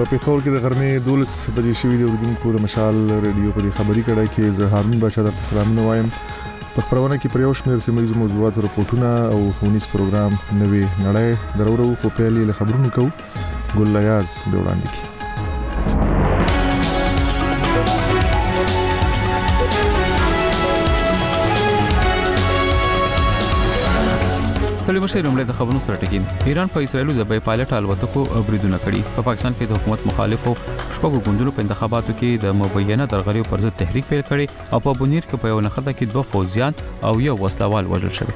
په پیښور کې د غرمې 12 بجې شوې د اوریدونکو د مشال ریډیو په خبري کړه کې زه هارون بچا د سلامونه وایم. په خبرونه کې پر یو شمېر سیمه موضوعات او رپورټونه او ښوونیز پروګرام نوې نړۍ درورو په پیلي له خبرونو کو ګل لیاز به وړاندې کی. ستړي مشه لومړی د خبرونو سره ټکین. ایران په اسرایلو د بای پایلټ الوتکو بریدونه کړي. په پاکستان کې د حکومت مخالفو شپږو ګوندونو په انتخاباتو کې د مبینه درغلیو پر ضد تحریک پیل کړي او په بونیر کې په یو نخښه کې 2 فوجیان او یو وسلوال وژل شوی.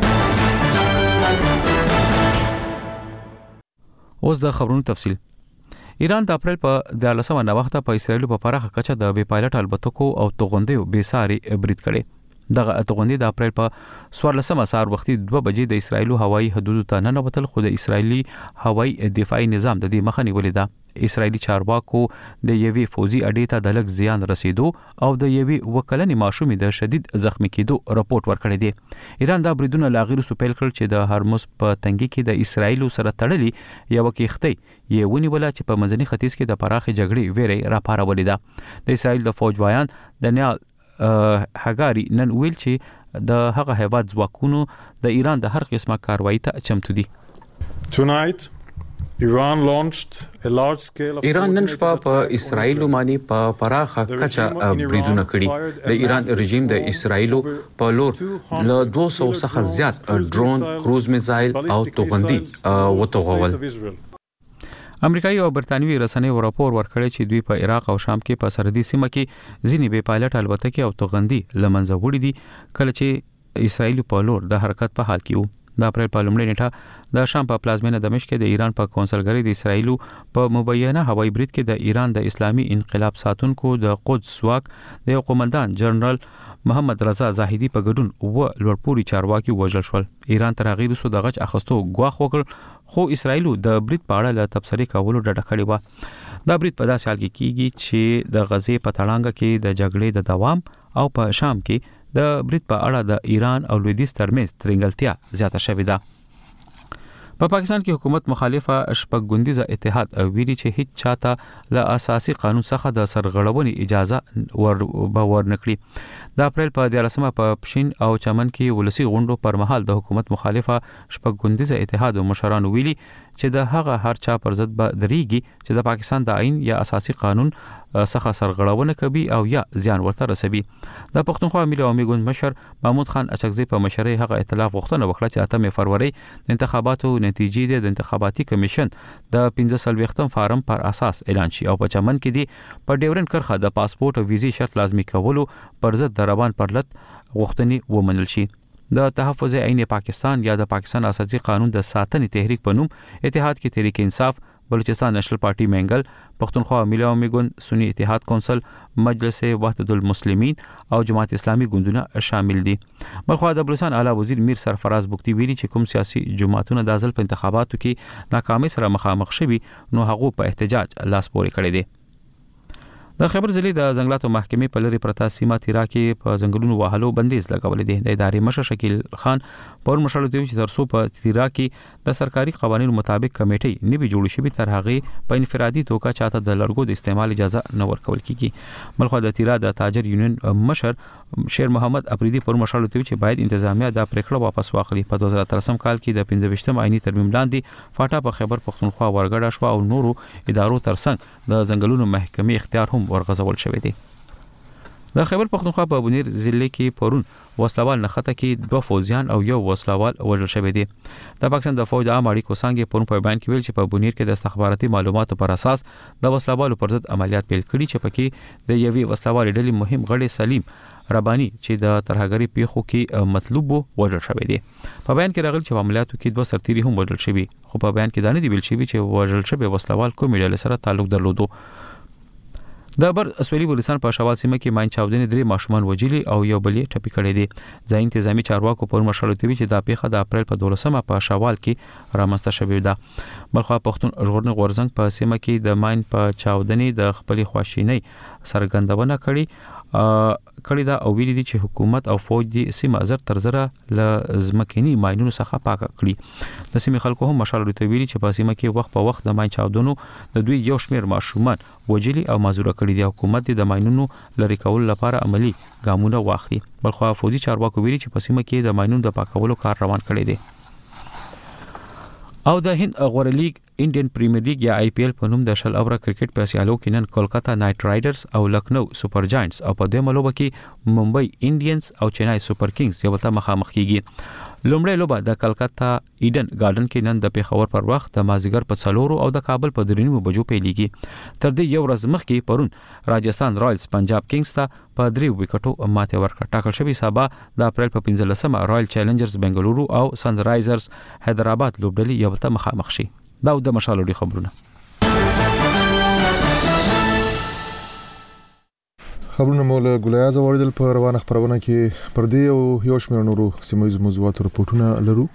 اوس د خبرونو تفصیل. ایران د اپریل په 14 نوښت په اسرایلو په پراخه کچه د بای پایلټ الوتکو او توغندیو بیساري برید کړي. دغه توغندي د اپریل په 14 سهار وختي 2 بجې د اسرایلو هوایي حدود ته ننوتل، خو د اسرایلی هوایي دفاعي نظام د دې مخه نیولې ده. اسرایلی چارواکو د یوې فوجي اډې ته د لږ زیان رسیدو او د یوې وکلنې ماشومې د شدید زخمی کېدو راپورټ ورکړی دی. ایران دا بریدونه لاغیر سپیل کړ چې د هرمز په تنګي کې د اسرایلو سره تړلې یو کښتۍ یې ونیوله چې په منځني ختیځ کې د پراخې جګړې ویرې راپارولې ده. د اسرایل د فوج وایان دانیال هګاری نن ویل چې د هغه هیواد ځواکونو د ایران د هر قسمه کاروایی ته چمتو دي. ایران نن شپه په اسرایلو باندې په پراخه کچه بریدونه کړي. د ایران رژیم د اسرایلو په لور له 200 څخه زیات ډرون، کروز میزایل او توغندي وتوغول. امریکایي او برتانوي رسنیو راپور ورکړی چې دوی په عراق او شام کې په سرحدي سیمه کې ځینې بې پایلټ الوتکې او توغندي لمنځه وړي دي کله چې اسرایل په لور د حرکت په حال کې وو. د اپریل په لومړۍ نیټه د شام په پلازمینه دمشق کې د ایران په کونسلګری د اسرایل په مبینه هوایي برید کې د ایران د اسلامي انقلاب ساتونکو د قدس واک د یو قومندان جنرال محمد رضا زاهدی په ګډون و لوړپوړي چارواکي وژل شول. ایران تر هغه وروسته د غچ اخستو غواخ وکړ، خو اسرایل د برید په اړه له تبصرې کولو ډډه کړې و. دا برید په داسې حال کې کیږي چې د غزې په تړانګه کې د جګړې د دوام او په شام کې د برید په اړه د ایران او لویدیځ ترمنځ ترنګلتیا زیاته شوې ده. په پاکستان کې حکومت مخالفه شپږ ګوندیزه اتحاد ویلي چې هیڅ چاته له اساسي قانون څخه د سرغړونې اجازه ورنکړي. د اپریل په 14 په پښین او چمن کې ولسی غونډو پر مهال د حکومت مخالفه شپږ ګوندیزه اتحاد مشرانو ویلي چې د هغه هر چا پر ضد به درېږي چې د پاکستان د آئین یا اساسي قانون څخه سرغړونه کوي او یا زیان ورته رسوي. د پښتونخوا ملي عوامي ګوند مشر محمود خان اچکزي په مشرۍ هغه ائتلاف غوښتنه وکړه چې 8 فروری د انتخاباتو نتیجې د انتخاباتي کمیشن د 15 فارم پر اساس اعلان شي او په چمن کې دی په ډیورن کرخه د پاسپورت او ویزې شرط لازمي کولو پر ضد د روان پرلط غوښتنې ومنل شي. د تحفظ عین پاکستان یا د پاکستان اساسي قانون د ساتنې تحریک په نوم اتحاد کې تحریک انصاف، بلوچستان نېشنل پارټي منګل، پښتونخوا ملي عوامي ګوند، سنی اتحاد کونسل، مجلس وحدت المسلمین او جماعت اسلامي ګوندونه شامل دي. بلخوا د بلوچستان اعلی وزیر میر سرفراز بوکتی ویلي چې کوم سیاسي جماعتونه د ځل په انتخاباتو کې ناکامۍ سره مخامخ شوي نو هغه په احتجاج لاس پورې کړی دی. د خیبر ضلع د ځنګلاتو محکمې په لری پرتا سیمه تیرا کې په ځنګلونو وهلو بندیز لګولې دي. د ادارې مشر شکیل خان پر مشرلو دی چې ترسو په تیرا کې د سرکاري قوانینو مطابق کمیټې نیوي جوړ شوی تر هغه په انفرادي توګه چاته د لرګو د استعمال اجازه نه ورکول کیږي. بلخو د تیرا د تاجر یونین مشر شیر محمد افریدی پر مشرلو دی چې باید انتظامیه د پریکړه واپس واخلي. په 2013 کال کې د 25م آئینی ترمیم لاندې فاټا په خیبر پښتونخوا ورګډه شو او نورو ادارو ترڅنګ د ځنګلونو محکمې اختیار هم ورغځول شوی دی. د خیبر پښتونخوا په بونیر ضلع کې پرون وسلوال نخته کې 2 فوجیان او یو وسلوال وژل شوی دی. د پاکستان د فوج عام اړیکو څنګه پرون په بیان کې ویل چې په بونیر کې د استخباراتي معلوماتو پر اساس د وسلوالو پر ضد عملیات پیل کړي چې پکې د یوې وسلوال ډلې مهم غړي سلیم ربانی چې د ترهګری پیښو کې مطلوب وژل شوی دی. په بیان کې راغلی چې عملیاتو کې 2 سرتیري هم وژل شوی، خو په بیان کې دا نه دی ویل شوی چې وژل شوی وسلوال کوم ډلې سره تعلق درلودو. د بر اسویلی بلوچستان په شوال سیمه کې ماین چاودنې 3 ماشومان وژلي او یو بل یې ټپي کړی دی. ځای انتظامی چارواکو پر مشرلوتوي چې دا پیښه د اپریل په 12 په شوال کې رامنځته شوې ده. بلخوا پښتون ژغورنې غورزنګ په سیمه کې د ماین په چاودنې د خپل خواشینۍ څرګندونه کړې ده او ویلي دي چې حکومت او فوج د سیمه زر تر زره ل زمکینی ماینونو څخه پاک کړي. د سیمه خلکو هم مشال ورته ویلي چې په سیمه کې وخت په وخت د ماین چاودنو د دوی یو شمېر ماشومان وجلي او مازوره کړي دي. حکومت د ماینونو لری کول لپاره عملی ګامونه واخلي. بلخو فوجي چارواکو ویلي چې په سیمه کې د ماینونو د پاکولو کار روان کړي دي. او د هند غوړ لیګ انډین پریمیر لیګ یا آی پی ایل په نوم د شل اوره کرکټ په سیالو کې نن کولکتا نایټ رایډرز او لکنو سپر جاینټس او په دې ملوبه کې ممبئی انډینز او چنای سپر کینګز یو ته مخامخ کیږي. لومړی لوبه د کلکتا ایډن گارډن کې نن د پیښور پر وخت د مازیګر په 4 او د کابل په 3 بجو پیلېږي. تر دې یو ورځ مخکې پرون راجستان رایلز پنجاب کینګز ته په 3 وکټو ماته ورکړه. ټاکل شوی سبا د اپریل په 15مه رایل چیلنجرز بنگلورو او سن رایزرز حیدرآباد لوبډلې یو ته مخامخ شي. دا د مشالو دی خبرونه. خبرونه مولا ګلیاز اوریدل په روانه خبرونه کې پر دې او یو شمېر نورو سیمایي موضوعاتو راپورټونه لرو.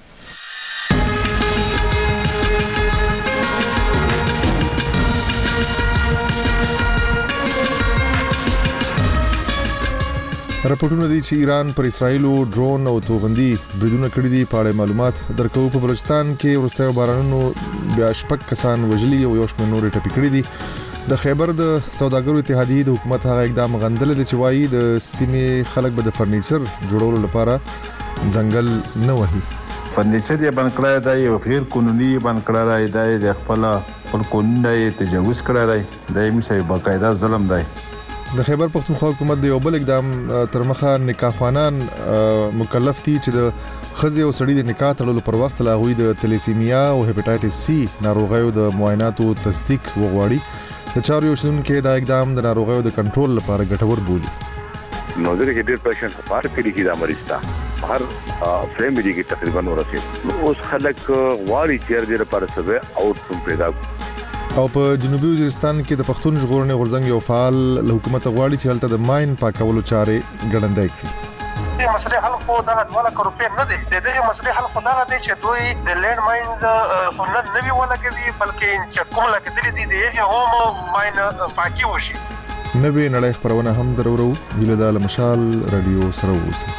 راپورټونه دي چې ایران پر اسرایلو ډرون او توغندي بریدونه کړي دي. په اړه معلومات درکو. په بلوچستان کې ورستیو بارانونو بیا شپږ کسان وژلي او یو شمېر نور ټپي کړي دي. د خیبر د سوداګرو اتحادیې د حکومت هغه اقدام غندل دي چې وایي د سیمې خلک به د فرنیچر جوړولو لپاره ځنګل نه وهي. فرنیچر یې بند کړی دی، یو غیر قانوني بند کړی دی، د خپل قانون یې تجاوز کړی دی، د یې باقاعده ظلم دی. د خیبر پختونخوا حکومت د یو بل اقدام تر مخه نکاحوانان مکلف دي چې د خزي او سړي د نکاح تړلو پر وخت لا غوي د تلیسیمیا او هپاتایټس سی ناروغیو د معایناتو تصدیق وغواړي. د چارو شنن کې دا اقدام د ناروغیو د کنټرول لپاره ګټور بولي. نوزر کې ډېر پیشنټ لپاره کې د مریض ته هر فیملی کې تقریبا ورسېد. اوس خلک غواړي چې د لپاره سبه اوټ پیدا. او په جنوبي وزیرستان کې د پښتون ژغورنې غورځنګ یو فعال له حکومت غواړي چې هلته د ماین پاکولو چارې ګړندۍ کړي. د مسلې حل خو دغه 2 لک روپۍ نه دي. دغه مسلې حل خو دغه دی چې دوی د لینډ ماین خنن نه وی ولګوي، بلکې چې کوم لګدلې دي دغه هم ماین پاکي وشي. نوې نړۍ خبرونه هم درورو. ویل د مشال رادیو سره اوسئ.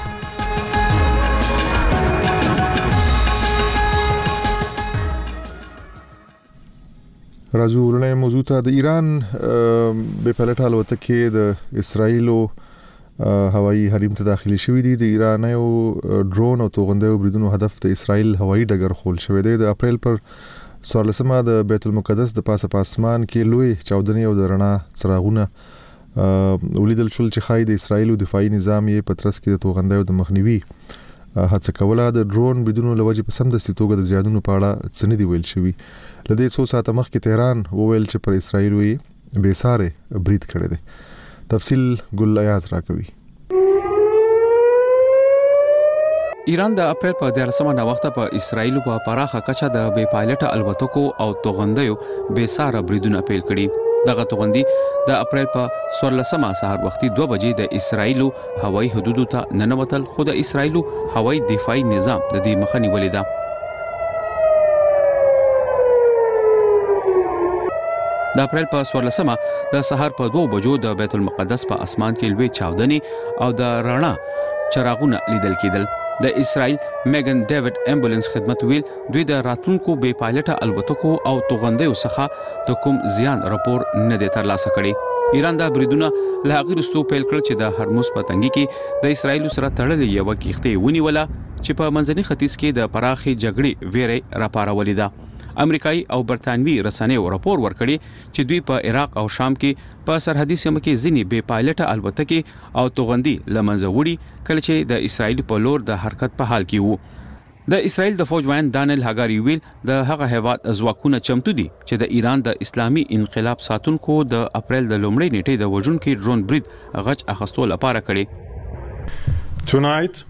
راځو ورنه موضوع ته. د ایران به پلټه الوتکې د اسرایلو هوایي حریم ته داخلي شوې دي. د ایرانیو ډرون او توغندیو بریدونو هدف د اسرایل هوایي ډګر خول شوی دی. د اپریل پر 14مه د بیت المقدس د پاسه پاسمان کې لوی چاودنې او د رڼا څراغونه ولیدل شول چې خای د اسرایلو دفاعي نظام یې پترس کې د توغندیو د مخنیوي هڅه کوله. د ډرون بریدونو لوجه په سم د ستوګه د زیادونو په اړه څه نه دی ویل شوی. لدې څو ساعته مخکې تهران وویل چې پر اسرایلو یې بے ساره برید کړی دی. تفصیل ګل ایاز راکوي. ایران د اپریل په 13مه وخت په اسرایلو په پراخه کچه د بې پایلټه الوتکو او توغندیو بے ساره بریدونه پیل کړي. دغه توغندي د اپریل په 14مه سهار وختي 2 بجې د اسرایلو هوایي حدودو ته ننوتل، خو د اسرایلو هوایي دفاعي نظام د دې مخه نیولې ده. د اپریل په 14مه د سهار په 2 بجو د بیت المقدس په اسمان کې لوی چاودنې او د رڼا چراغونه لیدل کېدل. د اسرایل میګن ډیوډ امبولانس خدمت ویل دوی د راتلونکو بې پایلټه الوتکو او توغندیو څخه د کوم زیان راپور نه دی ترلاسه کړی. ایران دا بریدونه له هغه وروسته پیل کړل چې د هرمز په تنګي کې د اسرایل سره تړلې یو کښتۍ ونیوله چې په منځني ختیځ کې د پراخي جګړې ویره راپارولې ده. امریکایي او برتانوي رسنیو راپور ورکړي چې دوی په عراق او شام کې په سرحدي سیمه کې ځینې بې پایلټه الوتکې او توغندي لمنځه وړي کله چې د اسرایل په لور د حرکت په حال کې وو. د اسرایل د فوج وایند دانیل هاګاری ویل د هغه هیواد ځواکونه چمتو دي چې د ایران د اسلامي انقلاب ساتونکو د اپریل د لومړۍ نیټې د وژونکو ډرون برید غچ اخیستو لپاره کړي. Tonight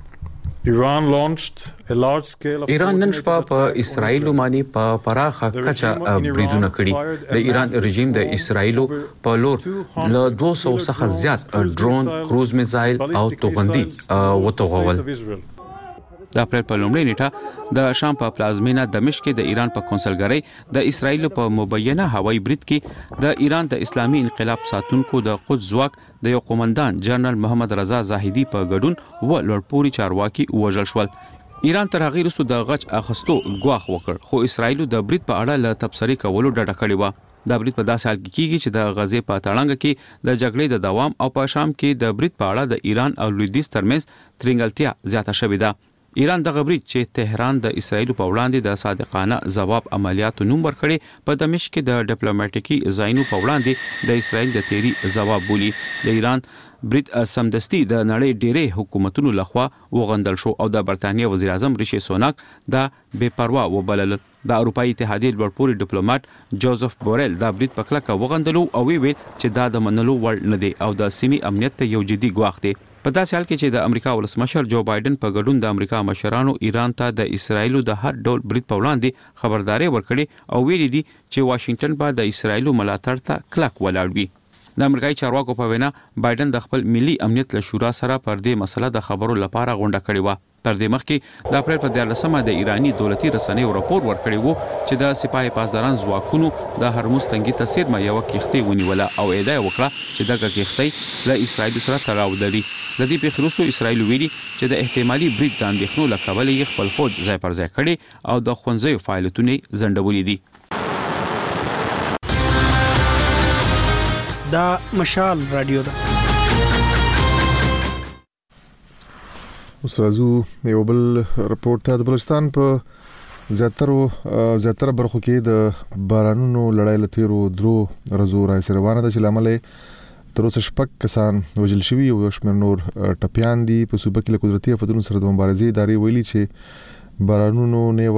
ایران نن شپه په اسرایلو باندې په پراخه کچه بریدونه کړي. د ایران رژیم د اسرایلو په لور له 200 څخه زیات ډرون، کروز میزایل او توغندي وتوغول. د اپریل په لومړۍ نیټه د شام په پلازمینه دمشق کې د ایران په کنسولګرۍ د اسرایل په مبینه هوایي برید کې د ایران د اسلامي انقلاب ساتونکو د قدس ځواک د یو قومندان جنرال محمد رضا زاهدي په ګډون و لوړپوړي چارواکي وژل شول. ایران تر هغه وروسته د غچ اخستو ګواښ وکړ، خو اسرایل د برید په اړه له تبصرې کولو ډډه کړې و. د برید په داسې حال کې کیږي چې د غزې په تړانګه کې د جګړې د دوام او په شام کې د برید په اړه د ایران او لویدیځ ترمنځ ترنګلتیا زیاته شوې ده. ایران دغه برید چې تهران د اسرایل په وړاندې د صادقانه ځواب عملیاتو نوم ورکړي په دمشق کې د ډیپلوماټیکي ځایونو په وړاندې د اسرایل د تیری ځواب بولی. د ایران برید سمدستي د نړۍ ډېرې حکومتونو لخوا وغندل شو او د برتانیې وزیر اعظم ریشي سوناک د بے پروا وبلل. د اروپאי اتحادیې لوړپوړي ډیپلوماټ جوزف بورل د برید په کلکه وغندلو او ویل چې دا د منلو وړ نه دی او د سیمې امنیت ته یو جدي ګواښ دی. په داسې حال کې چې د امریکا ولسمشر جو بایدن په ګډون د امریکا مشرانو ایران ته د اسرایلو د هر ډول برید په وړاندې خبرداري ورکړي او ویلي دي چې واشنگټن به د اسرایلو ملاتړ ته کلک ولاړ وي. د امریکایي چارواکو په وینا بایدن د خپل ملي امنیت له شورا سره پر دې مسله د خبرو لپاره غونډه کړې و. تر دې مخکې د اپریل په 14مه د ایرانی دولتي رسنیو راپور ورکړی وو چې د سپاه پاسداران ځواکونو د هرمز تنګي ته څیرمه یو کښتۍ ونیوله او ادعا وکړه چې دغه کښتۍ له اسرایل سره تړاو لري. د دې په خلاصو اسرایل ویلي چې د احتمالي برید د اندېښنو له کبله خپل فوج ځای پر ځای کړي او د خونځیو فعالیتونه ځنډولې دي. دا مشال رادیو ده. اوس راځو یو بل رپورټ ته. د بلوچستان په زیاتره برخو کې د بارانونو لړۍ له تیرو درو ورځو راځي روانه ده چې لامل تر اوسه شپږ کسان وژل شوي او یو شمېر نور ټپیان دي. په صوبه کې له قدرتي آفتونو سره د مبارزې ادارې ویلي چې بارانونو نه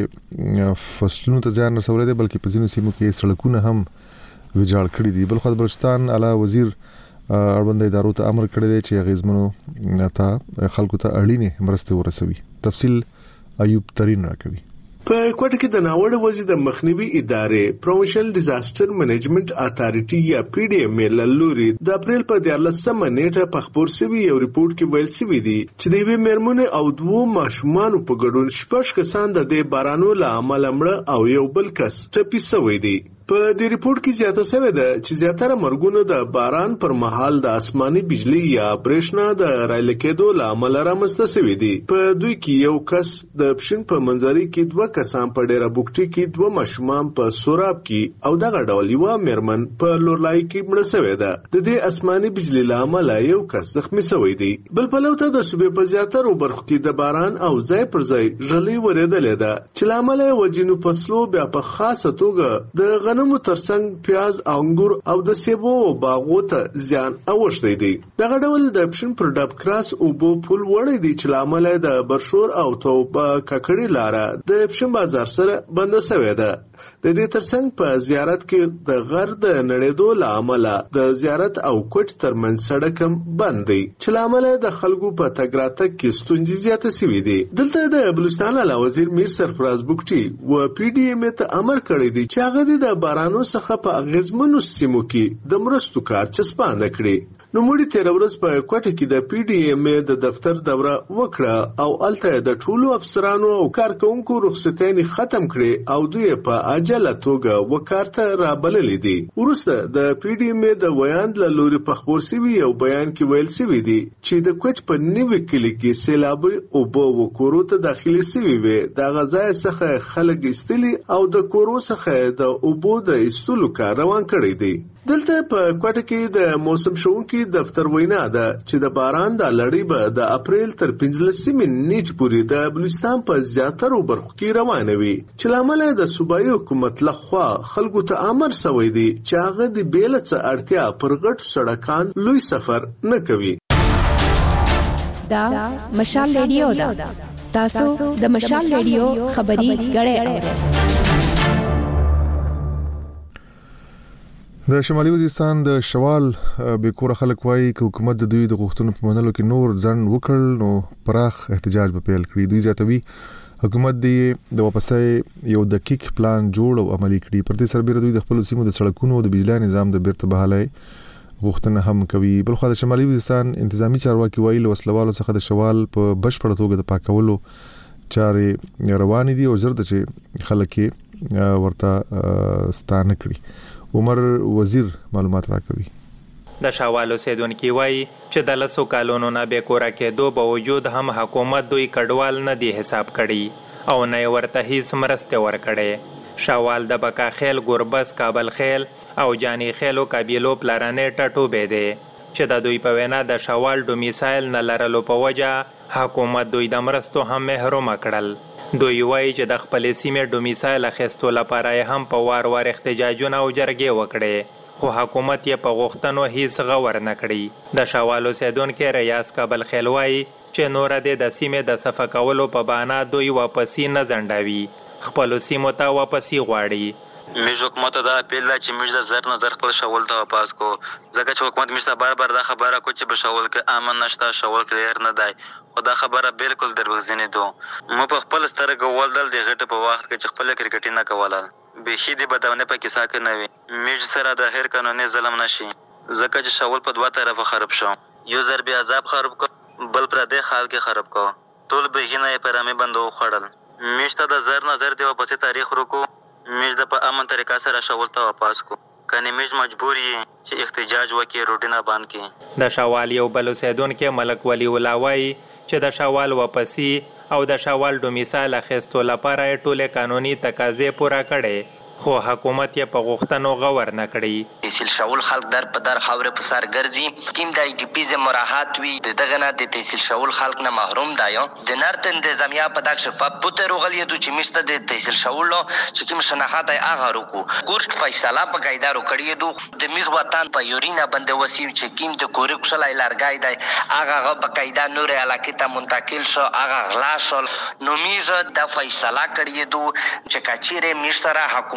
یوازې فصلونو ته زیان رسولی دی بلکې په ځینو سیمو کې سړکونه هم ویجاړ کړي دي. بلخو د بلوچستان اعلی وزیر اړوند ادارو ته امر کړی دی چې غیزمنو ته خلکو ته اړینې مرستې ورسوي. تفصیل ایوب ترین راکوي. په کوټه کې د ناوړه وضع د مخنیوي ادارې پروینشل ډیزاستر منیجمنت اتارټي یا پی ډی ایم ال لوري د اپریل په 14مه نیټه په خبر شوی یو ریپورت کې ویل شوی دی چې د یوې میرمنې او دوه ماشومان په ګډون شپږ کسان د بارانو له امله مړه او یو بل کس ټپي شوی دی. په دې ریپورت کې زیاته شوی ده چې زیاتره مرګونه د باران پر مهال د آسماني بجلی یا برېښنا د رایل کېدو له امله رامنځته شوی دی. په دوی کې یو کس د پښین په منځري کې دوه کسان په ډیره بوکټي کې دوه ماشومان په سوراب کې او دغه ډول یو میرمن په لورلای کې مړه شوی ده. د دې آسماني بجلی له امله یو کس زخمی شوی دی. بل پلو ته د صوبې په زیاتره برخو کې د باران او ځای پر ځای ژلۍ ورېدلې ده چې له امله وجینو فصلو بیا په خاصه توګه د غنمو ترڅنګ پیاز انګور او د سیبو باغو ته زیان اوښتی دی. دغه ډول د پښین پر ډب کراس او بو پول وړي دی چې لامل د برشور او توبه ککړی لاره د پښین بازار سره بند شوی ده. د دې ترڅنګ په زیارت کې د غر د نړېدو له امله د زیارت او کوټ ترمنځ سړک هم بند دی چې له امله د خلکو په تګ راتګ کې ستونزې زیاتې شوې دي. دلته د بلوچستان اعلی وزیر میر سرفراز بوکټي و پی ډی ایم ته امر کړی دی چې هغه د بارانو څخه په اغیزمنو سیمو کې د مرستو کار چسپانده کړي. نو مړي تیر ورځ په کوټه کې د پی ډی ایم د دفتر دوره وکړه او الته د ټولو افسرانو او کارکونکو رخصتۍ ختم کړي او دوی په عاجله توګه وکارته رابللې دي. وروسته د پی ډی ایم د ویاند له لوري په خبر شوي یو بیان کې ویل شوی دی چې د کوټ په نیوي کلی کې سیلابي او بو وکورو ته داخلي شوی وي. د غزا څخه خلک استلی او د کورو څخه د اوبو د استلو کار روان کړی دی. دلته په کوټه کې د موسم شونکي دفتر وینا ده چې د باران د لړۍ به د اپریل تر 15 نیټې پورې د بلوچستان په زیاترو برخو کې روانه وي چې لامل د صوبایي حکومت لخوا خلکو ته امر شوی دی چې هغه د بیل څخه اړتیا پر غټ سړکان لوی سفر نه کوي. دا مشال ریډیو ده. تاسو د مشال ریډیو خبري غړې د شمالي وزیرستان د شوال به کور خلک وایي چې حکومت د دوی د غوښتنو په منلو کې نور ځن وکړ نو پراخ احتجاج به پیل کړي. دوی زیاتوي حکومت د واپسې یو دقیق پلان جوړ او عملي کړي. پر دې سربېره دوی د خپل سیمو د سړکونو او د بجلی نظام د بیرته بحالۍ غوښتنه هم کوي. بل خو د شمالي وزیرستان انتظامی چارواکي وایي له وسلوالو څخه د شوال په بشپړه توګه د پاکولو چارې روانې دي او زر د چې خلک ورته ستانه کړي. عمر وزیر معلومات راکوي. د شاوال اوسیدونکي وایي چې د لسو کالونو نه بې کوره کېدو باوجود هم حکومت دوی کډوال نه دی حساب کړي او نه ورته هیڅ مرستې ورکړي. شاوال د بکا خیل، ګربز، کابل خیل او جانی خیلو قبیلو پلرانې ټاټوبې دی چې د دوی په وینا د شاوال ډومیسایل نه لرلو په وجه حکومت دوی د مرستو هم محروم کړل. دوی وایي چې د خپلې سیمې ډومیسایل اخیستو لپاره هم په وار وار احتجاجونه او جرګې وکړې خو حکومت یې په غوښتنو هیڅ غور نه کړي. د شاوال اوسیدونکي ریاض کابل خیل وایي چې نور د سیمې د صفه کولو په بهانه دوی واپسی نه ځنډوي، خپلو سیمو ته واپسی غواړي. موږ حکومت ته اپیل ده چې موږ د زر نظر خپل شاول ته واپس کو، ځکه چې حکومت موږ ته بار بار دا خبره کو چې په شاول کې امن نشته، شاول کلیر نه دی، خو دا خبره بالکل دروغجنې ده. مو په خپل سترګو ولدل د غټ په وخت کې چې خپل کرکټ نه کوله بهي دی بداونه پکې ساکه نه وي. موږ سره د هر قانوني ظلم نشي ځکه چې شاول په دوه طرفه خراب شو، یو ضرب عذاب خراب کو، بل پر د خال کې خراب کو، ټول بهي نه پرامه بندو خړل. موږ ته د زر نظر دی واپس تاریخ رکو، موږ د په امن طریقه سره شاول ته واپس کو، کني موږ مجبور یې چې احتجاج وکړي، روډینا باندې کې. د شاوال یو بل اوسیدونکي ملک ولی الله وایي چې د شاوال واپسی او د شاوال ډومیسایل اخیستو لپاره ټولې قانوني تقاضې پوره کړي خو حکومت یې په غوښتنو غور نه کړي. تحصیل شاول خلک در په در خاورې په سر ګرځي، کیم د ای ډي پی ز مراحت وي دغه نه د تحصیل شاول خلک نه محروم دی. د نارت انتظامیه په دغه شفاف پته روغلی د چې مشته د تحصیل شاول چې کوم شناخت هغه رکو کورټ فیصله په قاعده کړی دو د میز وطن په یورینا بند وسیم چې کیم د کورک شلای لارګای دی هغه په قاعده نور علاقه ته منتقل شو، هغه غلا شو. نو میز د فیصله کړی دو چې کچيره مشتره حکومت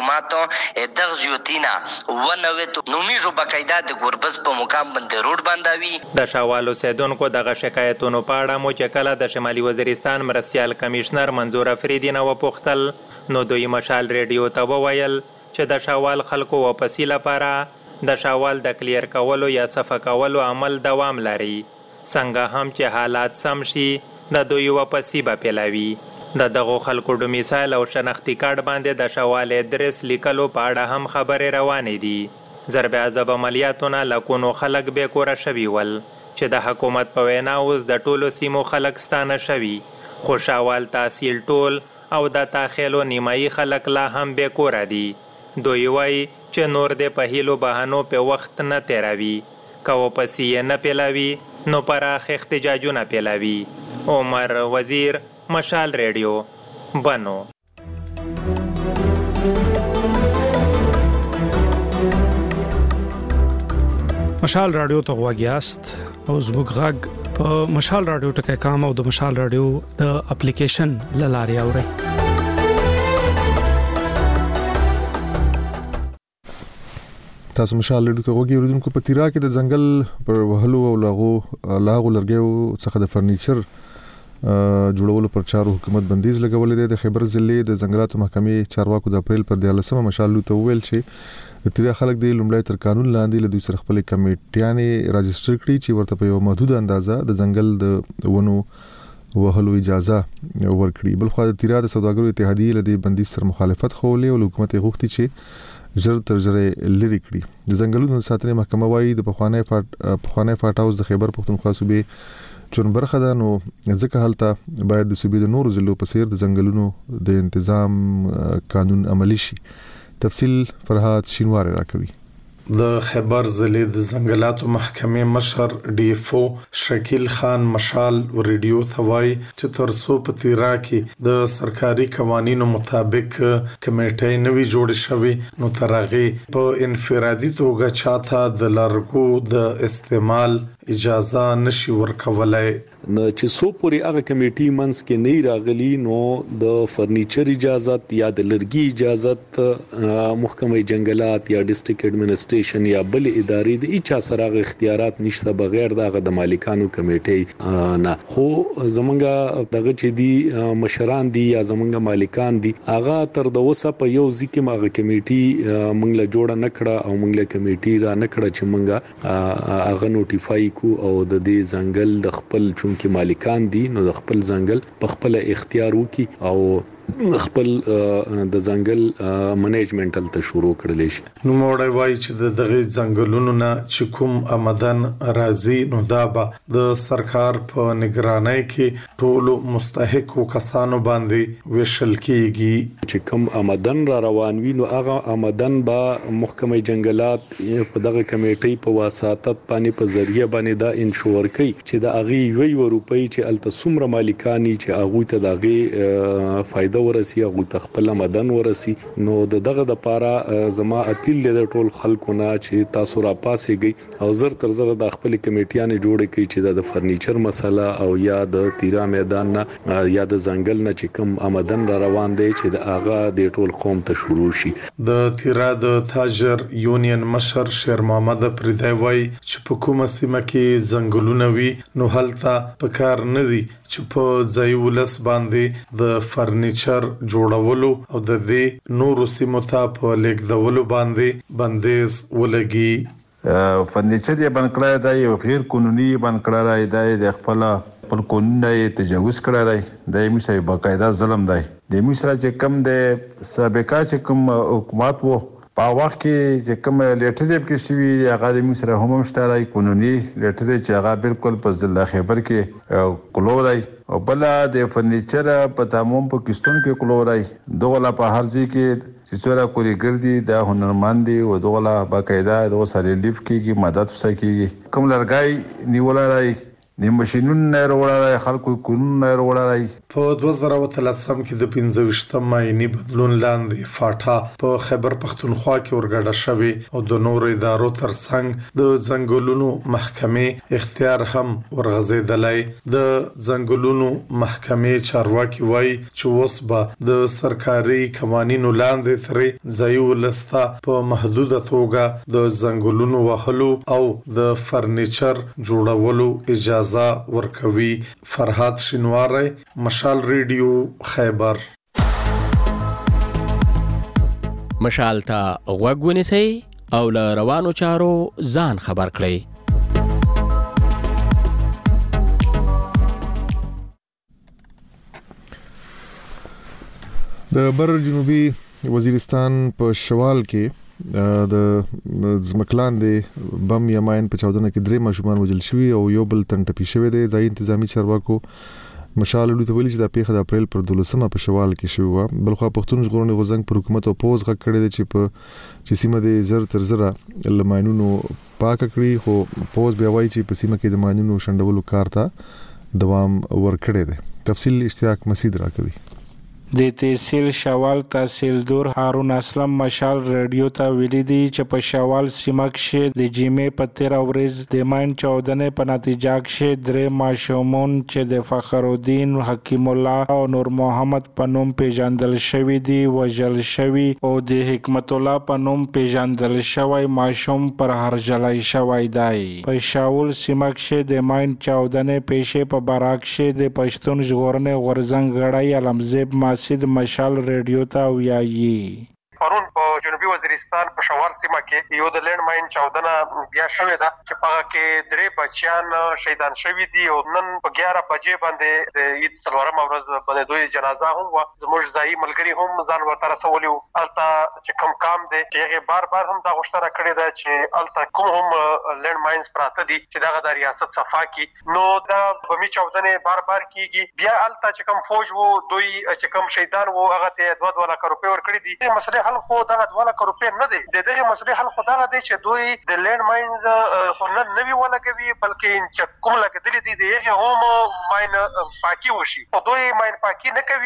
دغه زیوتینا ونوت نومیجو بقاعده د ګوربز په مقام باندې روډ باندې. د شاوال اوسیدونکو دغه شکایتونو په اړه مو چې کله د شمالي وزیرستان مرستیال کمشنر منظور افریدی نه وپوښتل نو دوی مشال ریډیو ته وویل چې د شاوال خلکو واپسی لپاره د شاوال د کلیر کولو یا صفه کولو عمل دوام لري، څنګه هم چې حالات سم شي د دوی واپسی به پیلوي. د دغو خلکو ډومیسایل او شناختی کارت باندې د شاوال ادرس لیکلو په اړه هم خبرې روانې دي. ضرب عذاب عملیاتونه لکونو خلک بې کوره شوي ول چې د حکومت په وینا اوس د ټولو سیمو خلک ستانه شوي، خو شاوال تحصیل ټول او د تاخیلو نیمایي خلک لا هم بې کوره دي. دوی وایي چې نور د په هیلو بهانو په وخت نه تیروي، که واپسی یې نه پیلوي نو پراخ احتجاجونه پیلوي. عمر وزیر، مشال ریډیو، بنو. مشال رادیو ته غواګیاست او زموږ غږ په مشال رادیو ټکي کام او د مشال رادیو د اپلیکیشن لاري اوري. تاسو مشال رادیو ته غوږی اوریدونکو په تیرا کې د ځنګل پر وهلو او لاغو لرګیو څخه د فرنیچر جوړولو پر چارو حکومت بندیز لګولې ده. د خیبر ضلع د ځنګلاتو محکمې چارواکو د اپریل پر 13 مشالو ته ویل چې د تیرا خلک د لومړی تر قانون لاندې له دوی سره خپل کمیټیانې راجستر کړي چې ورته په یو محدود اندازه د ځنګل د ونو وهلو اجازه ورکړي. بل خو د تیرا د سوداګرو اتحادیې له بندیز سره مخالفت خولې او حکومت غوښتي چې ژر تر ژره لري کړي. د ځنګلونو ساتنې محکمه وايي د پخوانی فاټ هاوس د خیبر پختونخوا صوبې چون برخه ده، نو ځکه هلته باید د صوبې د نورو ضلعو په څیر د ځنګلونو د انتظام قانون عملی شي. تفصیل فرهاد شینواری راکوي. د خیبر ضلع د ځنګلاتو محکمې مشر ډیفو شکیل خان مشال ریډیو ثوای چې ترڅو په تیرا کې د سرکاري قوانینو مطابق کمیټې نوي جوړ شوي نو ترغه په انفرادي توګه چاته د لارګو د استعمال اجازه نشي ورکولای. چې سو پوری هغه کمیټي منس کې نه راغلي نو د فرنیچر اجازت یا د لرګي اجازت محکمه جنگلات یا ډیسټریکټ ایڈمنسټریشن یا بل ادارې د اچا سره اختیارات نشته بغیر د مالکانو کمیټي نه. خو زمونږه دغه چې دی مشران دي یا زمونږه مالکان دي هغه تر د وسه په یو ځکه ماغه کمیټي مونږ له جوړه نکړه او مونږ له کمیټي را نکړه چې مونږه هغه نوټیفای کو او د دې ځنګل د خپل چونکه مالکان دي نو د خپل ځنګل په خپل اختیار وکي او خپل د ځنګل منیجمنټ ته شروع کړل شي. نو موړی وای چې دغه ځنګلونو نه چې کوم آمدن راځي نو دا به د سرکار په نگرانۍ کې ټول مستحق کسانو باندې وشل کیږي. چې کوم آمدن را روان وي نو هغه آمدن به محکمه جنگلات په دغه کمیټې په واسطت باندې په ذریعہ باندې دا انشور کوي چې د اغي یو روپۍ چې التسمره مالکانی چې اغه ته دغه فائدہ ورسی او تخپل مدن ورسی. نو دغه د پاره زما اپیل د ټول خلکو نه چې تاسو را پاسېږئ او زر تر زر د خپل کمیټیانه جوړ کړئ چې د فرنیچر مسله او یا د تیرا میدان نه یا د ځنګل نه چې کوم آمدن را روان دی چې د اغا د ټول قوم ته شروع شي. د تیرا د تاجر یونین مشر شیر محمد پردای وای چې په کومه سیمه کې ځنګلونه وي نو هلته پکار نه دي چې په ځای ولس باندې د فرنیچر جوړولو او د دې نورو سیمو ته په لیکدولو باندې بندیز ولګي. فرنیچر یې بند کړی دی او غیر قانوني بند کړی دی د خپل قانون یې تجاوز کړی دی. د موږ باقاعده ظلم دی. د موږ سره چې کم د سابقه چې کوم حکومت وو په وخت کې چې کوم لیټر کې شوی هغه د موږ سره هم مشترک قانوني لیټر چې هغه بالکل په ضلع خیبر کې کلورای او بل د فرنیچر په تمام پاکستان کې کلورای دغه په هر ځای کې چې څوره کولی ګرځي د هنرمند دي او دغه باقاعده د سره لیف کېږي مدد وسکیږي. کوم لرګای نیولای د ماشينونو وروړای خلکو قانون وروړای. په 2013 کې د 15 ماینی بدلون لاندې فاټا په خیبر پختونخوا کې ورګډه شوی او د نور ادارو ترڅنګ د ځنګلونو محکمې اختیار هم ورغځیدلای. د ځنګلونو محکمې چارواکي وای چې اوس به د سرکاري قوانینو لاندې ترې ځایو لستا په محدوده توګه د ځنګلونو وهلو او د فرنیچر جوړولو اجازه ورکوي. فرهاد شینواری، مشال ریډیو، خیبر. مشال ته غوږ ونیسئ او له روانو چارو ځان خبر کړئ. د بر جنوبي وزیرستان په شوال کې د زمکلاندې بم یا ماین په چاودنه کې درې ماشومان وژل شوي او یو بل تن ټپي شوی دی. ځای انتظامی چارواکو مشال لوی ته ویلي چې د پیښه د اپریل پر 12 په شوال کې شوی و. بلخو پښتون ژغورنې غوزنګ پر حکومت او پوز غږ کړی دی چې سیمه د زر تر زره لماینونو پاک کړی. خو پوز بیا وایي چې په سیمه کې د ماینونو شندولو کار ته دوام ورکړی دی. تفصیل اشتیاق مسید راکوي. د تحصیل شوال تحصیلدار هارون اسلم مشال رادیو ته ویلي دی چې په شوال سیمه کې د جمعې په 13 ورځ د ماین چاودنې په نتیجه کې درې ماشومان چې د فخر الدین، حکیم الله او نور محمد په نوم پیژندل شوی دي وژل شوی او د حکمت الله په نوم پیژندل شوی ماشوم پر هرجلای شوی دی. په شاول سیمه کې د ماین چاودنې پیښې په براک کې د پښتون ژغورنې غورځنګ غړی علمزیب سید مشال ریډیو ته ویایي. پرون په جنوبي وزیرستان په شوار سیمه کې یو د لینډ ماین چاودنه بیا شوې ده چې په هغه کې درې بچیان شهیدان شوي دي او نن په 11 بجې باندې د عید څلورمه ورځ باندې دوی جنازه هم و. زموږ ځایي ملګري هم ځان ورته رسولي وو. هلته چې کوم کام دی چې هغې بار بار هم دا غوښتنه کړې ده چې هلته کوم هم لینډ ماینز پراته دي چې دغه د ریاست صفا کړي. نو دا بمي چاودنې بار بار کېږي. بیا هلته چې کوم فوج وو دوی چې کوم شهیدان وو هغه ته 2 لک روپۍ ورکړي دي. مسلې حل خو دغه 2 لک روپۍ نه دی. د دغه مسلې حل خو دغه دی چې دوی د لینډ ماینز خو نه نوي ولګوي بلکې چې کوم لګېدلي دي د هغې هم ماین پاکي وشي. خو دوی ماین پاکي نه کوي.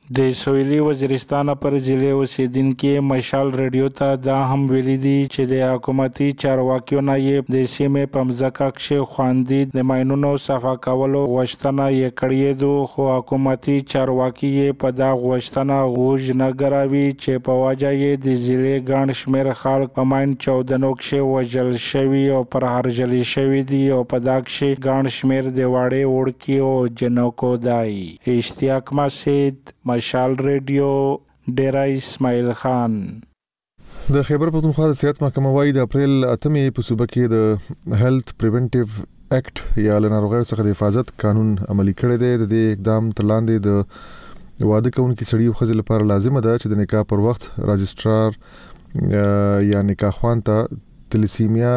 د سویلي وزیرستان پر ضلع اوسیدونکو مشال رادیو ته دا هم ویلي دي چې د حکومتي چارواکیو نه یې د سیمې په مځکه کې خواندي د ماینونو صفا کولو غوښتنه یې کړې ده، خو حکومتي چارواکي یې په دا غوښتنه غوږ نه ګراوي چې په وجه یې د ضلع ګڼ شمېر خلک په ماین چاودنو کې وژل شوي او پرهرجلي شوي دي او په دا کې ګڼ شمېر د وړې وړکي او جنکو دی. اشتیاق مسید، مشال ریډیو، ډیرا اسماعیل خان. د خیبر پختونخوا د صحت محکمه وايي د اپریل 8 په صوبه کې د هیلث پریونټیو اکټ یا له ناروغیو څخه د حفاظت قانون عملي کړی دی. د دې اقدام تر لاندې د واده کوونکي سړي او ښځې لپاره لازمه ده چې د نکاح پر وخت راجسترار یا نکاح خوان ته تلیسیمیا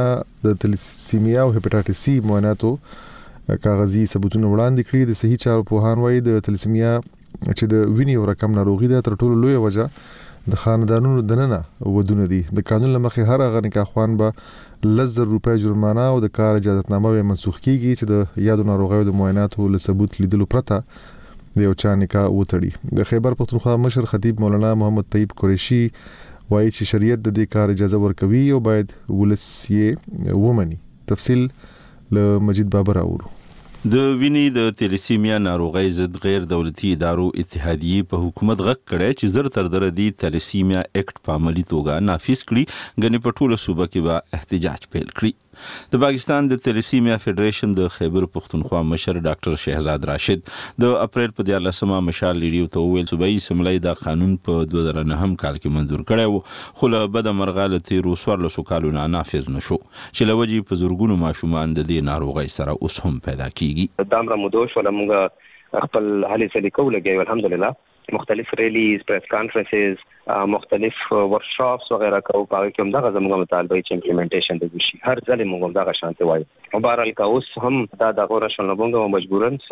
او هپاتایټس سی معایناتو کاغذي ثبوتونه وړاندې کړي. د صحي چارو پوهان وايي د تلیسیمیا چې د وینې او رقم ناروغي ده تر ټولو لوی وجه د خاندانونو دننه ودونه دي. د قانون لمخې هر هغه نکاح خوان به 1,000 روپۍ جرمانه او د کار اجازهنامه منسوخ کیږي چې د یادو ناروغیو د معایناتو له ثبوت لیدلو پرته د یو چا نکاح وتړي. د خیبر پختونخوا مشر خطیب مولانا محمد طیب قریشي وایي چې شریعت د دې کار اجازه ورکوي او باید ولس یې ومني. تفصیل له مجید بابر اورو. د وینې د تلیسیمیا ناروغي ضد غیر دولتي ادارو اتحادیه په حکومت غږ کړی چې زر تر در دي تلیسیمیا اکټ په عملي توګه نافذ کړي، غني په ټوله صوبه کې به احتجاج پیل کړي. د پاکستان د تلیسیمیا فدریشن د خیبر پختونخوا مشر ډاکټر شهزاد راشد د اپریل په 14 مشال ریډیو ته ویل صوبایي سملای دا قانون په 2009 کال کې منظور کړی و، خو له بده مرغه له تیرو 14 کالو نه نافذ نشو چې لوجې په زورګونو ماشومان د دې ناروغي سره اوس هم پیدا کیږي. دا امر مدوش ولا موږ خپل هلي سلی کوله کوي الحمدلله. مختلف ریلیز، پریس کانفرنسز، مختلف ورکشاپس وغیرہ کو پاره کوم دا زموږ مطالبه چې امپلیمنټیشن د وشي هر ځل موږ دا شانته وایي. مبارک کا اوس هم دا غوړه شنه بونګه مجبورن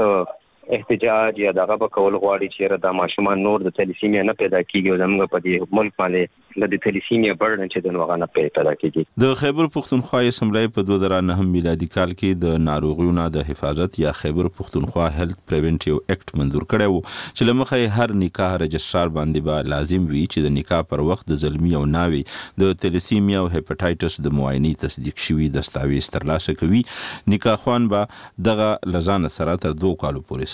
احتجاج یا دغه په کول غواړي چې دا ماشومان نور د تلیسیمیا نه پیدا کیږي او زموږ په دې ملک باندې د تلیسیمیا برډن چې د نوغه نه پیدا کیږي. د خیبر پختونخوا اسمبلی په 2009 میلادي کال کې د ناروغیونو د حفاظت یا خیبر پختونخوا هیلث پریونټیو اکټ منظور کړی و چې لمخې هر نکاح رجسترار باندې به لازم وي چې د نکاح پر وخت د زلمی او ناوي د تلیسیمیا او هپاتایټس د معاینې تصدیق شوی دستاویز ترلاسه کوي. نکاح خوان به دغه لزان سره تر 2 کالو پورې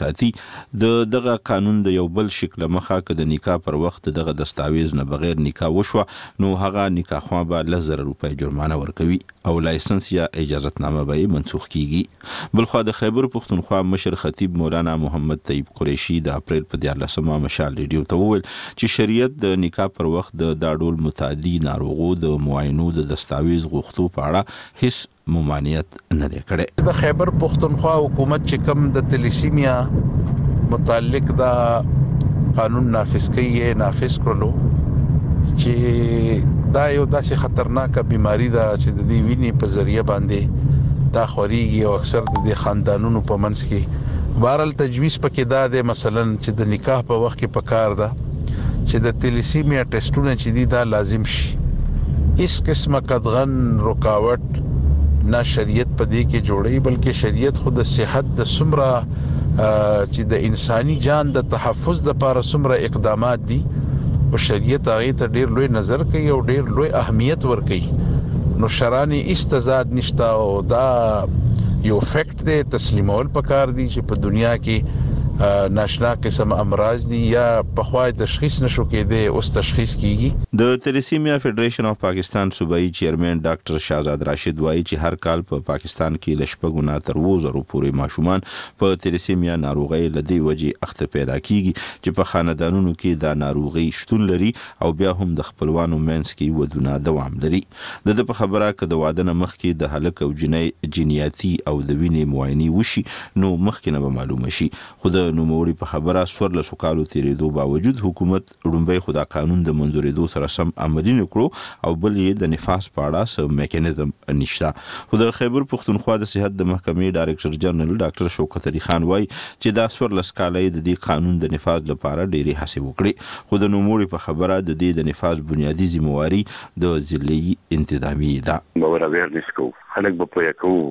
دغه قانون د یو بل شکل مخه ک د نکاح پر وخت دغه دستاویز نه بغیر نکاح وشو نو هغه نکاح خو به 1,000 روپۍ جرمانه ورکوي او لایسنس یا اجازهنامه به منسوخ کیږي. بلخو د خیبر پختونخوا مشر خطیب مولانا محمد طیب قریشي د اپریل په 14 مشال ریډیو ته وویل چې شریعت د نکاح پر وخت د ډاډول متعدی ناروغو د معاینو د دستاویز غوښتو په اړه هیڅ ممانعت نه دی کړی. د خیبر پختونخوا حکومت چې کوم د تلیسیمیا متعلق دا قانون نافذ کړلو چې دا یو داسې خطرناک بیماری ده چې د دې وینې په ذریعہ باندې دا خوريږي او اکثر د دې خاندانونو په منځ کې بهرال تجویز پکې دا ده مثلا چې د نکاح په وخت کې پکار ده چې د تلیسیمیا ټیسټونه چې دي دا لازم شي. اس قسمه قدغن رکاوټ نه شریعت په دې کې جوړي بلکې شریعت خود د صحت د سمره چې د انساني جان د تحفظ د لپاره سمره اقدامات دي او شریعت هغه ته ډیر لوی نظر کوي او ډیر لوی اهمیت ورکوي. نو شرانی استزاد نشتا او دا یو فیکٹ دی تسلیمول پکار دي چې په دنیا کې ناشنا قسم امراض دي یا په خوای تشخیص نشو کېده اوس تشخیص کیږي. د تلیسیمیا فدریشن اف پاکستان صوبایي چیرمن ډاکټر شهزاد راشد وایي چې هر کال په پاکستان کې لشپګونه تر 2,000 پورې ماشومان په تلیسیمیا ناروغي لدی وجې اخته پیدا کیږي چې په خاندانونو کې دا ناروغي شتون لري او بیا هم د خپلوانو منځ کې ودونه دوام لري. د په خبره ک د واده نه مخکې د هلک او جنۍ جنیاتي او د وینې معاینې وشي نو مخکې نه به معلومه شي. خو د نوموړي په خبره 14 کالو تیریدو باوجود حکومت لومبۍ خدا قانون د منځورېدو سره سم عملي نکړو او بل یې د نفاذ په اړه سم میکانیزم نشته. خو د خیبر پختونخوا د صحت د محکمې ډایرکټر جنرال ډاکټر شوکت علي خان وایي چې دا 14 کالې د دې قانون د نفاذ لپاره ډېری هڅې وکړي خو د نوموړي په خبره د دې د نفاذ بنیادی ذمہواری د ضلعي انتظامیه ده. باور اویرنس کو خلک به پوهه کوو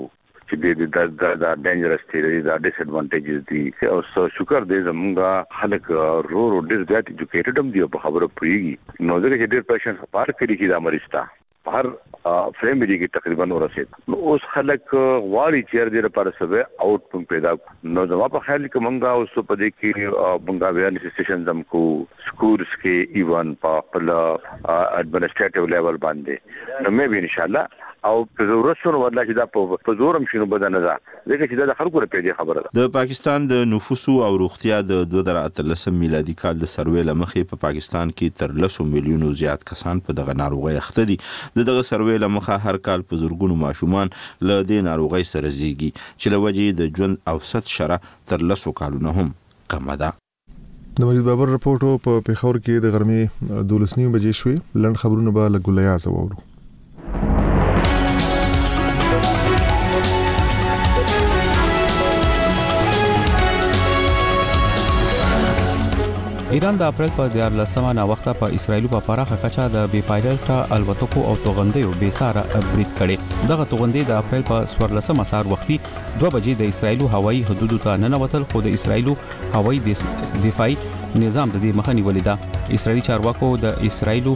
چې د ډینجرس دي دا ډیس ایڈوانټیجز دي او شکر دې زمونږه خلک رو ډیر زیات ایجوکیټډ هم دي په خبره پوهیږي نو ځکه چې ډیر پیشنټ پار کړي کی دا مریض تا هر فیملی کې تقریبا ورسید نو اوس خلک غواړي چې دې لپاره سبه آوټ پیدا نو زما په خیال کې مونږه اوس په دې کې مونږه ویرنس سټیشن زم کو سکولز کې ایون په خپل اډمنسټریټیو لیول باندې نو مې به ان شاء الله او په ضرورت شنو ورلا چې دا په زورم شنو بدنه ده ځکه چې دا خلکو لپاره خبره ده د پاکستان د نفوسو او روغتیا د 2013 میلادي کال د سروې لمخې په پاکستان کې تر 10 میلیونو زیات کسان په دغه ناروغي اخته دي دغه سروې لمخه هر کال په زورګونو ماشومان له دې ناروغي سره زیږي چې لوجې د ژوند اوسط شره تر 10 کالونو هم کم ده د مجید بابر رپورټو په پیښور کې د غرمې 12:30 بجې شوې لند خبرونه به لګولیا زوورو ایران د اپریل په 14مه نا وخته په اسرایل په پراخه کچا د بي پایلټ الوتکو او توغندیو بي ساره برید کړي دغه توغندي د اپریل په 14مه سهار وختي 2 بجې د اسرایل هوایي حدود ته ننوتل خو د اسرایل هوایي دفاعي نظام د دې مخه نیولې ده اسرایلی چارواکو د اسرایل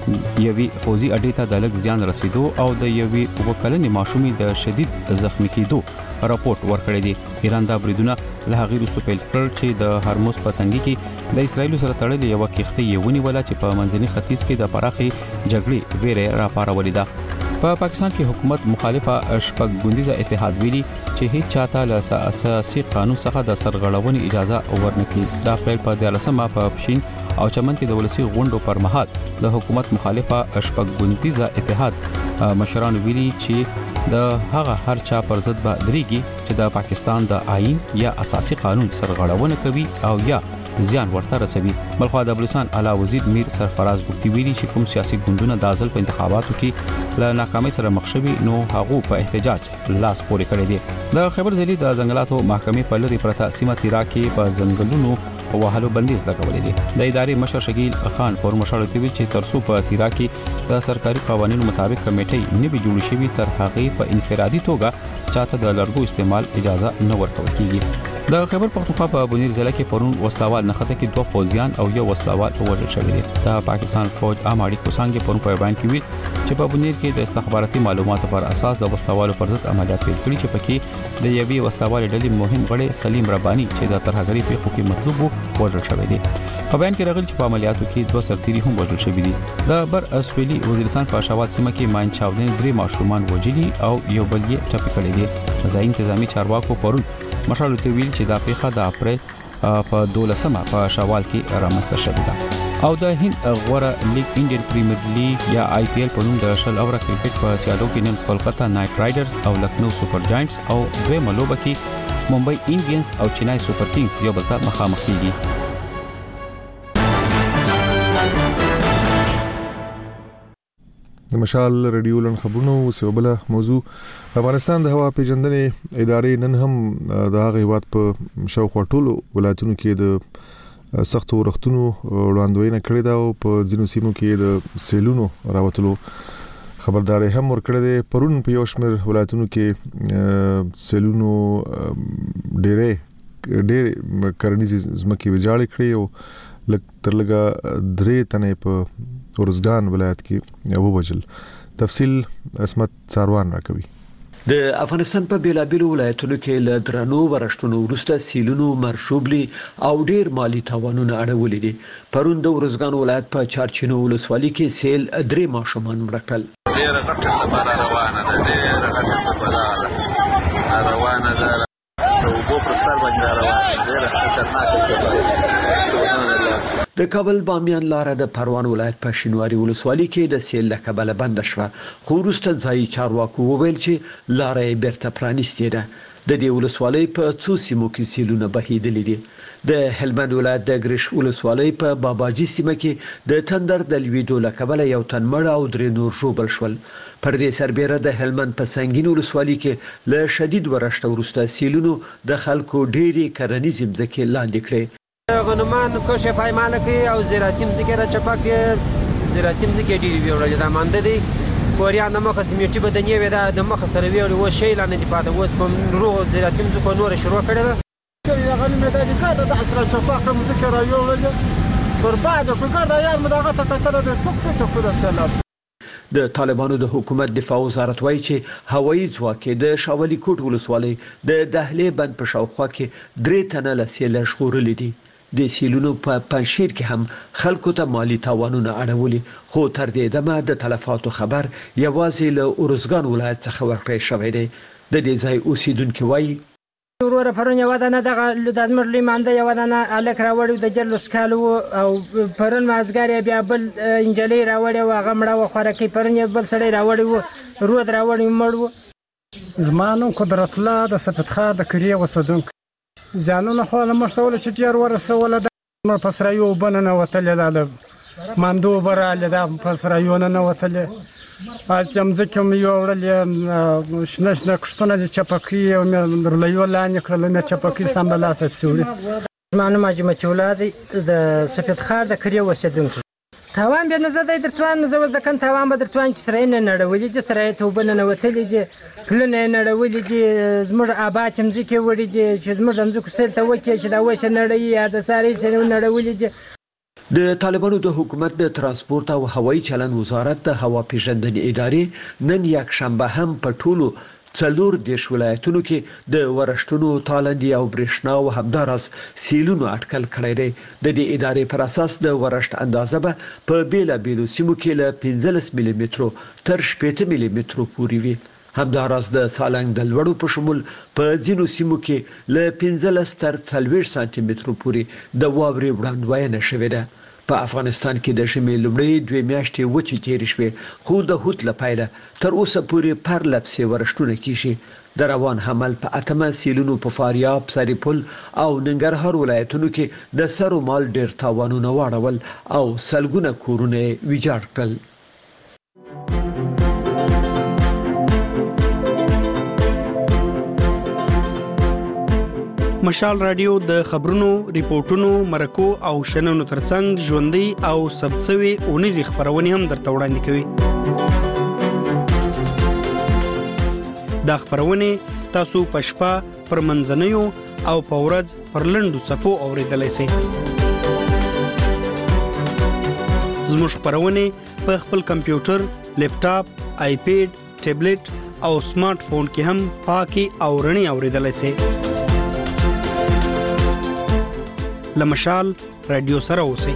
یوي فوزي اډې ته د لږ زیان رسیدو او د یوي وکړنې ماشومي د شدید زخمی کېدو راپورټ ورکړی دی ایران دا بریدونه له هغه وروسته پیل کړل چې د هرمز په تنګي کې د اسرایل سره تړلې یو کښتۍ یونی ولا چې په منځني ختیځ کې د پراخي جګړې ویره راپارولې ده په پاکستان کې حکومت مخالفه شپږ ګوندیزه اتحاد ویلي چې هیڅ چاته له اساسي قانون څخه د سرغړونې اجازه ورنکړي د اپریل په 14مه په پښین او چمن کې د ولسی غونډو پر مهال د حکومت مخالفه شپږ ګوندیزه اتحاد مشران ویلي چې د هغه هر چا پر ضد به درېږي چې د پاکستان د آئین یا اساسي قانون سرغړونه کوي او یا زیان ورته رسوي بلخو د بلوچستان اعلی وزیر میر سرفراز بوکتی ویلي چې کوم سیاسي ګوندونه د ځل په انتخاباتو کې له ناکامۍ سره مخ شوي نو هغه په احتجاج لاس پورې کړی دی د خیبر ضلع د ځنګلاتو محکمې په لری پرته سیمه تیرا کې په ځنګلونو وهلو بندیز لګولې دي د ادارې مشر شکیل خان پر مشاورت ویل چې ترڅو په تیرا کې د سرکاري قوانینو مطابق کمیټې نه به جوړ شي تر هغه په انفرادي توګه چاته د لرګو استعمال اجازه نه ورکول کیږي د خیبر پختونخوا په بنیر ضلع کې پرون وسلوال نخته کې 2 فوجیان او یو وسلوال وژل شوی دي د پاکستان فوج عام اړیکو څنګه پرون په بیان کې ویل چې په بنیر کې د استخباراتي معلوماتو پر اساس د وسلوالو پر ضد عملیات پیل کړي چې پکې د یوې وسلوال ډلې مهم غړي سلیم ربانی چې د ترهګری په خو کې مطلوب وژل شوی دی په بیان کې راغلی چې په عملیاتو کې 2 سرتیري هم وژل شوی دي د بر اسویلی وزیرستان په شاوات سیمه کې ماین چاودنې 3 ماشومان وژلي او یو بل یې ټپي کړی دی ځای انتظامی چارواکو پرون مشال ته ویل چې دا پیښه د اپریل په 12مه په شوال کې رامنځته شوې ده او د هند غوړه لیګ انډین پریمیر لیګ یا آی پی ایل په نوم د شل اوره کرکټ په سیالو کې نن کولکتا نایټ رایډرز او لکھنؤ سپر جاینټس او دوه ملوبه کې ممبئی انډینز او چنای سپر کینګز یو بل ته مخامخ کیږي د مشال رادیو لن خبرونو سیوبله موضوع افغانستان د هوا پیژندنې ادارې نن هم د هغه هیواد په شاوخوا ټولو ولایتونو کې د سختو ورښتونو وړاندوینه کړې ده او په ځینو سیمو کې د سیلونو راوتلو خبرداري هم ورکړې ده پرون په یو شمېر ولایتونو کې سیلونو ډېر کرنیزي ځمکې ویجاړې کړې او تر لږه 3 تنې په ورزګان ولایت کې ووجل تفصیل اسمت څاروان راکوي د افغانستان په بیلابیلو ولایتونو کې له درنو ورښتونو وروسته سیلونو مرشوبلي او ډیر مالی تاوانونه اړولې دي پرون د ورزګان ولایت په چارچینو ولسوالۍ کې سیل 3 ماشومان مړ کړل ډیره غټه سفر روانه ده د وګو پر سر باندې روانه ډیره خطرناکه سفر د کابل بامیان لار د پروان ولایت په شینواری ولسوالۍ کې د سیل لکبل بند شو خو وروسته ځای چارواکو وویل چې لار یې بیرته پرانیستې ده د دې ولسوالۍ په څو سیمو کې سیلونه بهیدلې دي د هلمند ولایت د ګریش ولسوالۍ په باباجي سیمه کې د تندر د لویدو لکبل یو تن مړ او 3 نور ژوبل شول پر دې سربېره د هلمند په سنگین ولسوالۍ کې له شدید ورښت وروسته سیلونو د خلکو ډېری کرنیزې ځمکې لاندې کړې غنمان کوشه پایماله کې او زراعتي ځمکې را چپک زراعتي ځمکې ډېری ویورل د مانده دي کوریا د مخه سیمټي بدنې وې دا د مخه سره ویل و شی لا نه دی پاتې و په روغ زیاتیم ځکه نور شروع کړی ده کله غنی مې د کار د اصل شفاقه مذکر رايول پر بعد په کار یار مداغه ته تر د څوک څه سلام د طالبانو د حکومت دفاع وزارت وایي چې هوایي ځواک د شاولي کوټ ولسوالۍ د دهلې بند په شاوخوا کې 3 تنه له سیل ژغورلي دي د سیلونو په پنځیر کې هم خلکو ته مالی تاوانونه اړولي خو تر دې دمه د تلفاتو خبر یوازې له اورزګان ولایت څخه ورکړی شوی دی د دې ځای اوسیدونکو وایي ورور پرون یو دانه دغه د زمر لیمانده یو دانه الک راوړی د جلوس کالو او پرون مازګاری بیا بل انجلی راوړی و غمړه و خورکی پرون بل سړی راوړی و رود راوړی مړ زمانو قدرت الله د سپتخار د کریه وسدونک ځانونه خو له مشتول چې ډیر ورسول د نو پسرایو بننه وتل لاله ماندو براله د پسرایو نه وتل چمځکم یو ورل شنه کښتونه چې چپکی او درلیو لانې کړل مې چپکی سم لاسه پسولې مانو ماجمه چولادي د سپید خار د کریه وسدونکو تاوان به نه زده درتوان زوز د کن تاوان به درتوان چې سره نه نړولې چې سره ته وبنه وتلې چې پلنه نړولې چې زموږ آبا چمځکه وړي چې زموږ زمځکو سل ته وکړي چې دا وښه نړۍ یا د ساري سره نړولې د طالبانو د حکومت د ترانسپورت او هوایي چلند وزارت د هوا پیژندنې ادارې نن یک شنبه هم په ټولو 40 ولایتونو کې د ورشتونو تالندي او برېښنا او همدارس سیلونو اټکل کړی دی د دې ادارې پر اساس د ورشت اندازه به په بیلابیلو سیمو کې له 15 ملي مترو تر 18 ملي مترو پورې وي همدارس د سالنګ د لوړو په شمول په ځینو سیمو کې له 15 تر 40 سانتي مترو پورې د واورې وړاندوینه شوې ده په افغانستان کې د شمال لومړی 2 میاشتې وچې تیرې شوې خو د هوت لپاره تر اوسه پورې پر لپسې ورشتونه کیږي د روان حمل په اتمه سیلونو په فاریاب سریپل او ننګرهار ولایتونو کې د سرو مال ډیر تاوانونه واړول او سلګونه کورونه ویجاړ کړل مشال رادیو د خبرونو ریپورتونو مرکو او شننو ترڅنګ ژوندۍ او سبڅوي اونیزي خبرونه هم درته وړاندې کوي دا خبرونه تاسو پښپا پر منځنیو او پورز پر لندو صفو اوریدلای شئ زموږ خبرونه په خپل کمپیوټر لیپټاپ آیپیډ ټابلیټ او سمارټ فون کې هم پاکي او رڼي اوریدلای شئ لمشال رادیو سره اوسئ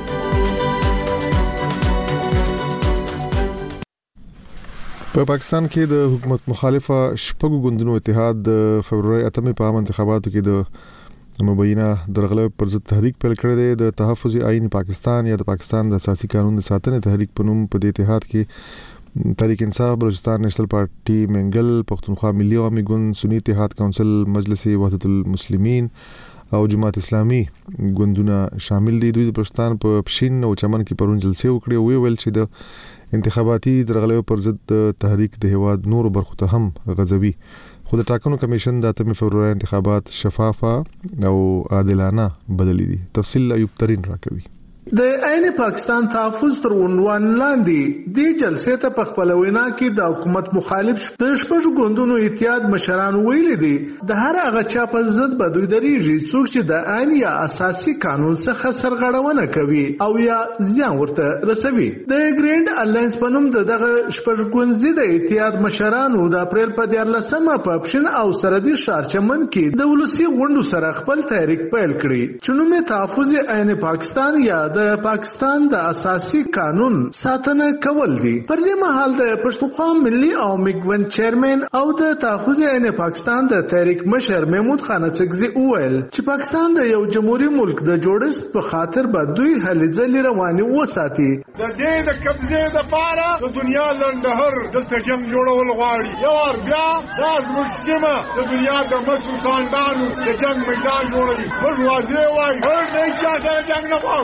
په پاکستان کې د حکومت مخالفه شپږ ګوندونو اتحاد د فبرवरी 8 په عام انتخاباتو کې د مبینه درغله پر ضد تحریک پیل کړی دی د تحفظ آئین پاکستان یا د پاکستان د اساسي قانون د ساتنې تحریک په نوم په دې اتحاد کې تحریک انصاف بلوچستان نېشنل پارټي منګل پښتونخوا ملي عوامي ګوند سنی اتحاد کونسل مجلس وحدت المسلمین او جماعت اسلامي ګوندونه شامل دي دوی د پاکستان په پښین او چمن کې پرون جلسه وکړي او ویل چې د انتخاباتي درغلې پر ضد تحریک د هواد نور برخو ته هم غزوي خو د ټاکنو کمیشن د 8 فبرवरी انتخابات شفافه او عادلانه بدلې دي تفصیل ایوب ترين راکوي د عین پاکستان تحفظ تر عنوان لاندې د جلسې ته په خپل وینا کې د حکومت مخالف د شپږ ګوندونو اتحاد مشران ویلي دي د هر هغه چا په ضد به دوی درېږي څوک چې د عین یا اساسي قانون څخه سرغړونه کوي او یا زیان ورته رسوي د ګریند الاینس په نوم دغه شپږ ګوندزي د اتحاد مشرانو د اپریل په 14مه په پښین او سرحدي شارچمن کې د ولسی غونډو سره خپل تحریک پیل کړی چې نوم تحفظ عین پاکستان یا د پاکستان د اساسي قانون ساتنه کول دي پر دې مهال د پښتونخوا ملي او میګوند چیرمن او د تحفظ عین پاکستان د تحریک مشر محمود خان اڅکزي وویل چې پاکستان د یو جمهوریت ملک د جوړښت په خاطر به دوی هلې ځلې رواني وساتي د دې د قبضې د پاره د دنیا لنډهر دلته جنگ جوړول غواړي یو ور بیا د مسلمه د دنیا د مسلمانانو د جنگ میدان جوړوي موږ واځي وای هر نه چې جنگ نه غواړي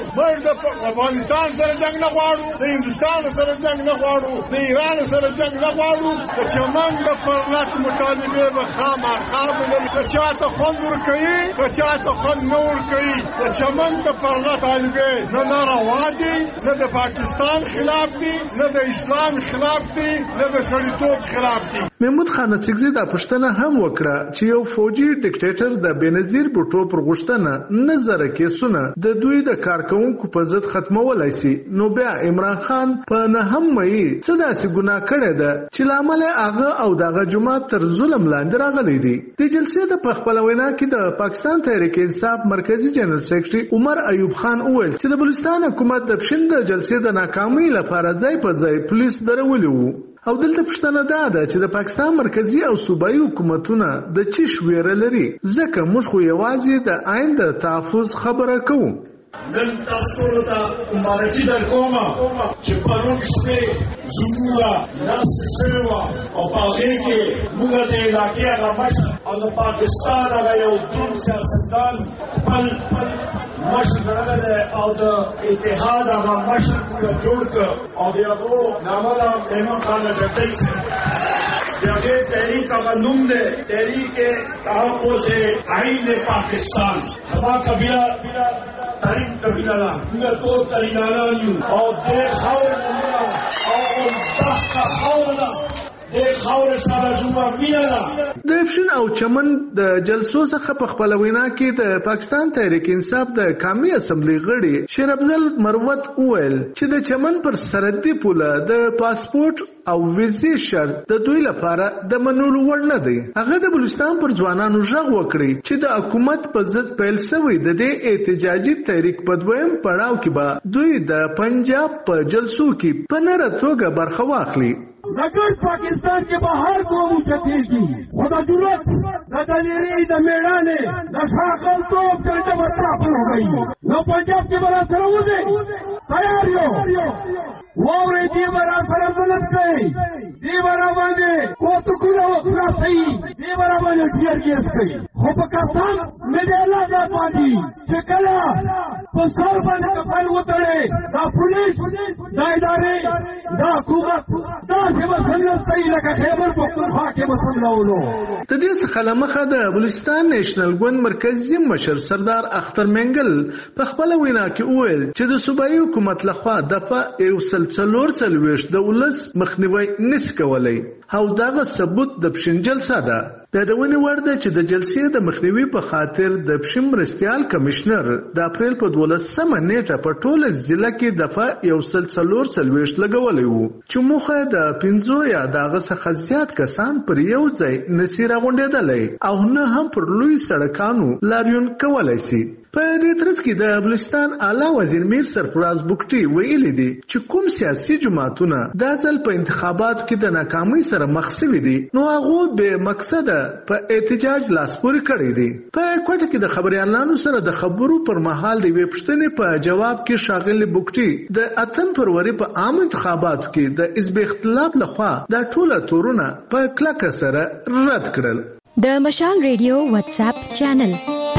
د افغانستان سره جنگ نه غواړو، د هندستان سره جنگ نه غواړو، د ایران سره جنگ نه غواړو. د چمن د پرلط مطالبه به خامخا بلل که چاته خوند ورکوي که چاته خوند نه ورکوي. د چمن د پرلط طالبه نه ناروا دي، نه د پاکستان خلاف دي، نه د اسلام خلاف دي، نه د سړیتوب خلاف دي. محمود خان سیکزی دا پښتنه هم وکړه چې یو فوجي ډیکټیټر د بنظیر بوټو پر غوښتنه نظر کیسونه د دوی د کارکونکو په ضد ختمولای شي. نو بیا عمران خان په نه هم مې څه داسې ګناه کړې ده چې لامل هغه او دغه جماعت تر ظلم لاندې راغلي دي. د جلسې د پخپل وینا کې د پاکستان تحریک انصاف مرکزی جنرال سیکریټري عمر ایوب خان وویل چې د بلوچستان حکومت د پښین د جلسې د ناکامۍ لپاره ځای په ځای پولیس درولي وو. او دلته پښتنه ده چې د پاکستان مرکزی او صوبایي حکومتونه د چیش ویره لري، ځکه موږ خو یوازې د آئین د تحفظ خبره کوو. نن تاسو ته مبارکي درکوم چې پرون شپې زموږه لاس سره او په هغه کې موږ د علاقې هغه مشر او د پاکستان هغه یو دروند سیاستدان خپل مشر ګڼلی او د اتحاد هغه مشر موږ جوړ کړ او د هغو نامه ده محمد خان نجفی صاحب. د هغې تحریک هغه نوم دی تحریک تحفظ آئین پاکستان. زما قبیله تاریخ قبیله ده، موږ ټول تاریخدانان یو او دې خاورې نه او دغه خاوره ده، دې خاورې سره زموږ مینه ده. د پښین او چمن د جلسو څخه په خپل وینا کې د پاکستان تحریک انصاف د قومي اسمبلی غړي شیر افضل مروت وویل چې د چمن پر سرحدي پوله د پاسپورت او ویزې شرط د دوی لپاره د منلو وړ نه دی. هغه د بلوچستان پر ځوانانو غږ وکړي چې د حکومت په ضد پیل شوی د دې احتجاجي تحریک په دویم پړاو کې به دوی د پنجاب په جلسو کې په نره توګه برخه واخلي. نګر پاکستان کې بهر کوم چتیږي خدا جرأت د دلیری د میړانه د شاکل توپ چلته ورته په وګړي نو پنجاب کې برا سره وځي تیار یو ووري دی برا سره ځلته دی برا باندې کوته کولو خلاصي دی برا باندې ډیر کېس کوي خو په کسان مې د الله د باندې چې کله په سر باندې کفن وتړي دا پولیس دا ادارې دا حکومت دا د دې څخه لمخه د بلوچستان نېشنل ګوند مرکزی مشر سردار اختر منګل په خپل وینا کې وویل چې د صوبایي حکومت لخوا دغه یو سلسلور د ولس مخنیوي نس کولای او دغه ثبوت د پښین جلسه ده. د دونی ورده چې د جلسې د مخنیوي په خاطر د پښین مرستيال کمشنر د اپریل په 12مه نیټه په ټوله ضلع کې دغه یو سلسلور لګولې وو چې موخه د 15 یا دغه څخه زیات کسان پر یو ځای نصیره غونډېدلې او نه هم پر لوی سړکانو لاریون کولای شي. په دې ترڅ کې د بلوچستان اعلی وزیر میر سرفراز بوکټي ویلي دي چې کوم سیاسي جماعتونه د ځل په انتخاباتو کې د ناکامۍ سره مخ شوي دي نو هغه به مقصد په احتجاج لاسپوري کړی دي. په کوټه کې د خبريالانو سره د خبرو پر مهال د ویب پښتنې په جواب کې شاغلي بوکټي د 8 فروری په عام انتخاباتو کې د حزب اختلاف لخوا د ټوله تورونه په کلکه سره رد کړل. د مشال ریډیو واتس اپ چینل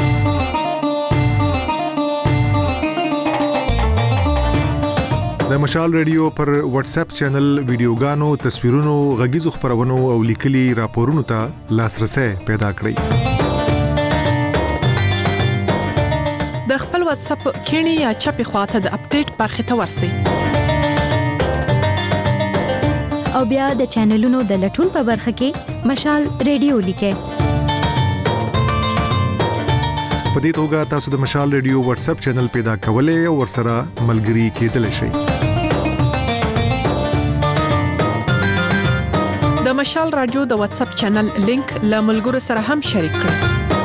د مشال ریډیو پر واتس اپ چینل ویډیوګانو، تصویرونو، غږیزو خبرونو او لیکلي راپورونو ته لاسرسي پیدا کړئ. د خپل واتس اپ کینی یا چپی خواته د اپډیټ برخه ته ورسئ او بیا د چینلونو د لټون په برخه کې مشال ریډیو لیکئ. په دې توګه تاسو د مشال ریډیو واتس اپ چینل پیدا کولای او ورسره ملګري کېدلی شئ. د مشال رادیو د واتس اپ چینل لینک له ملګرو سره هم شریک کړئ.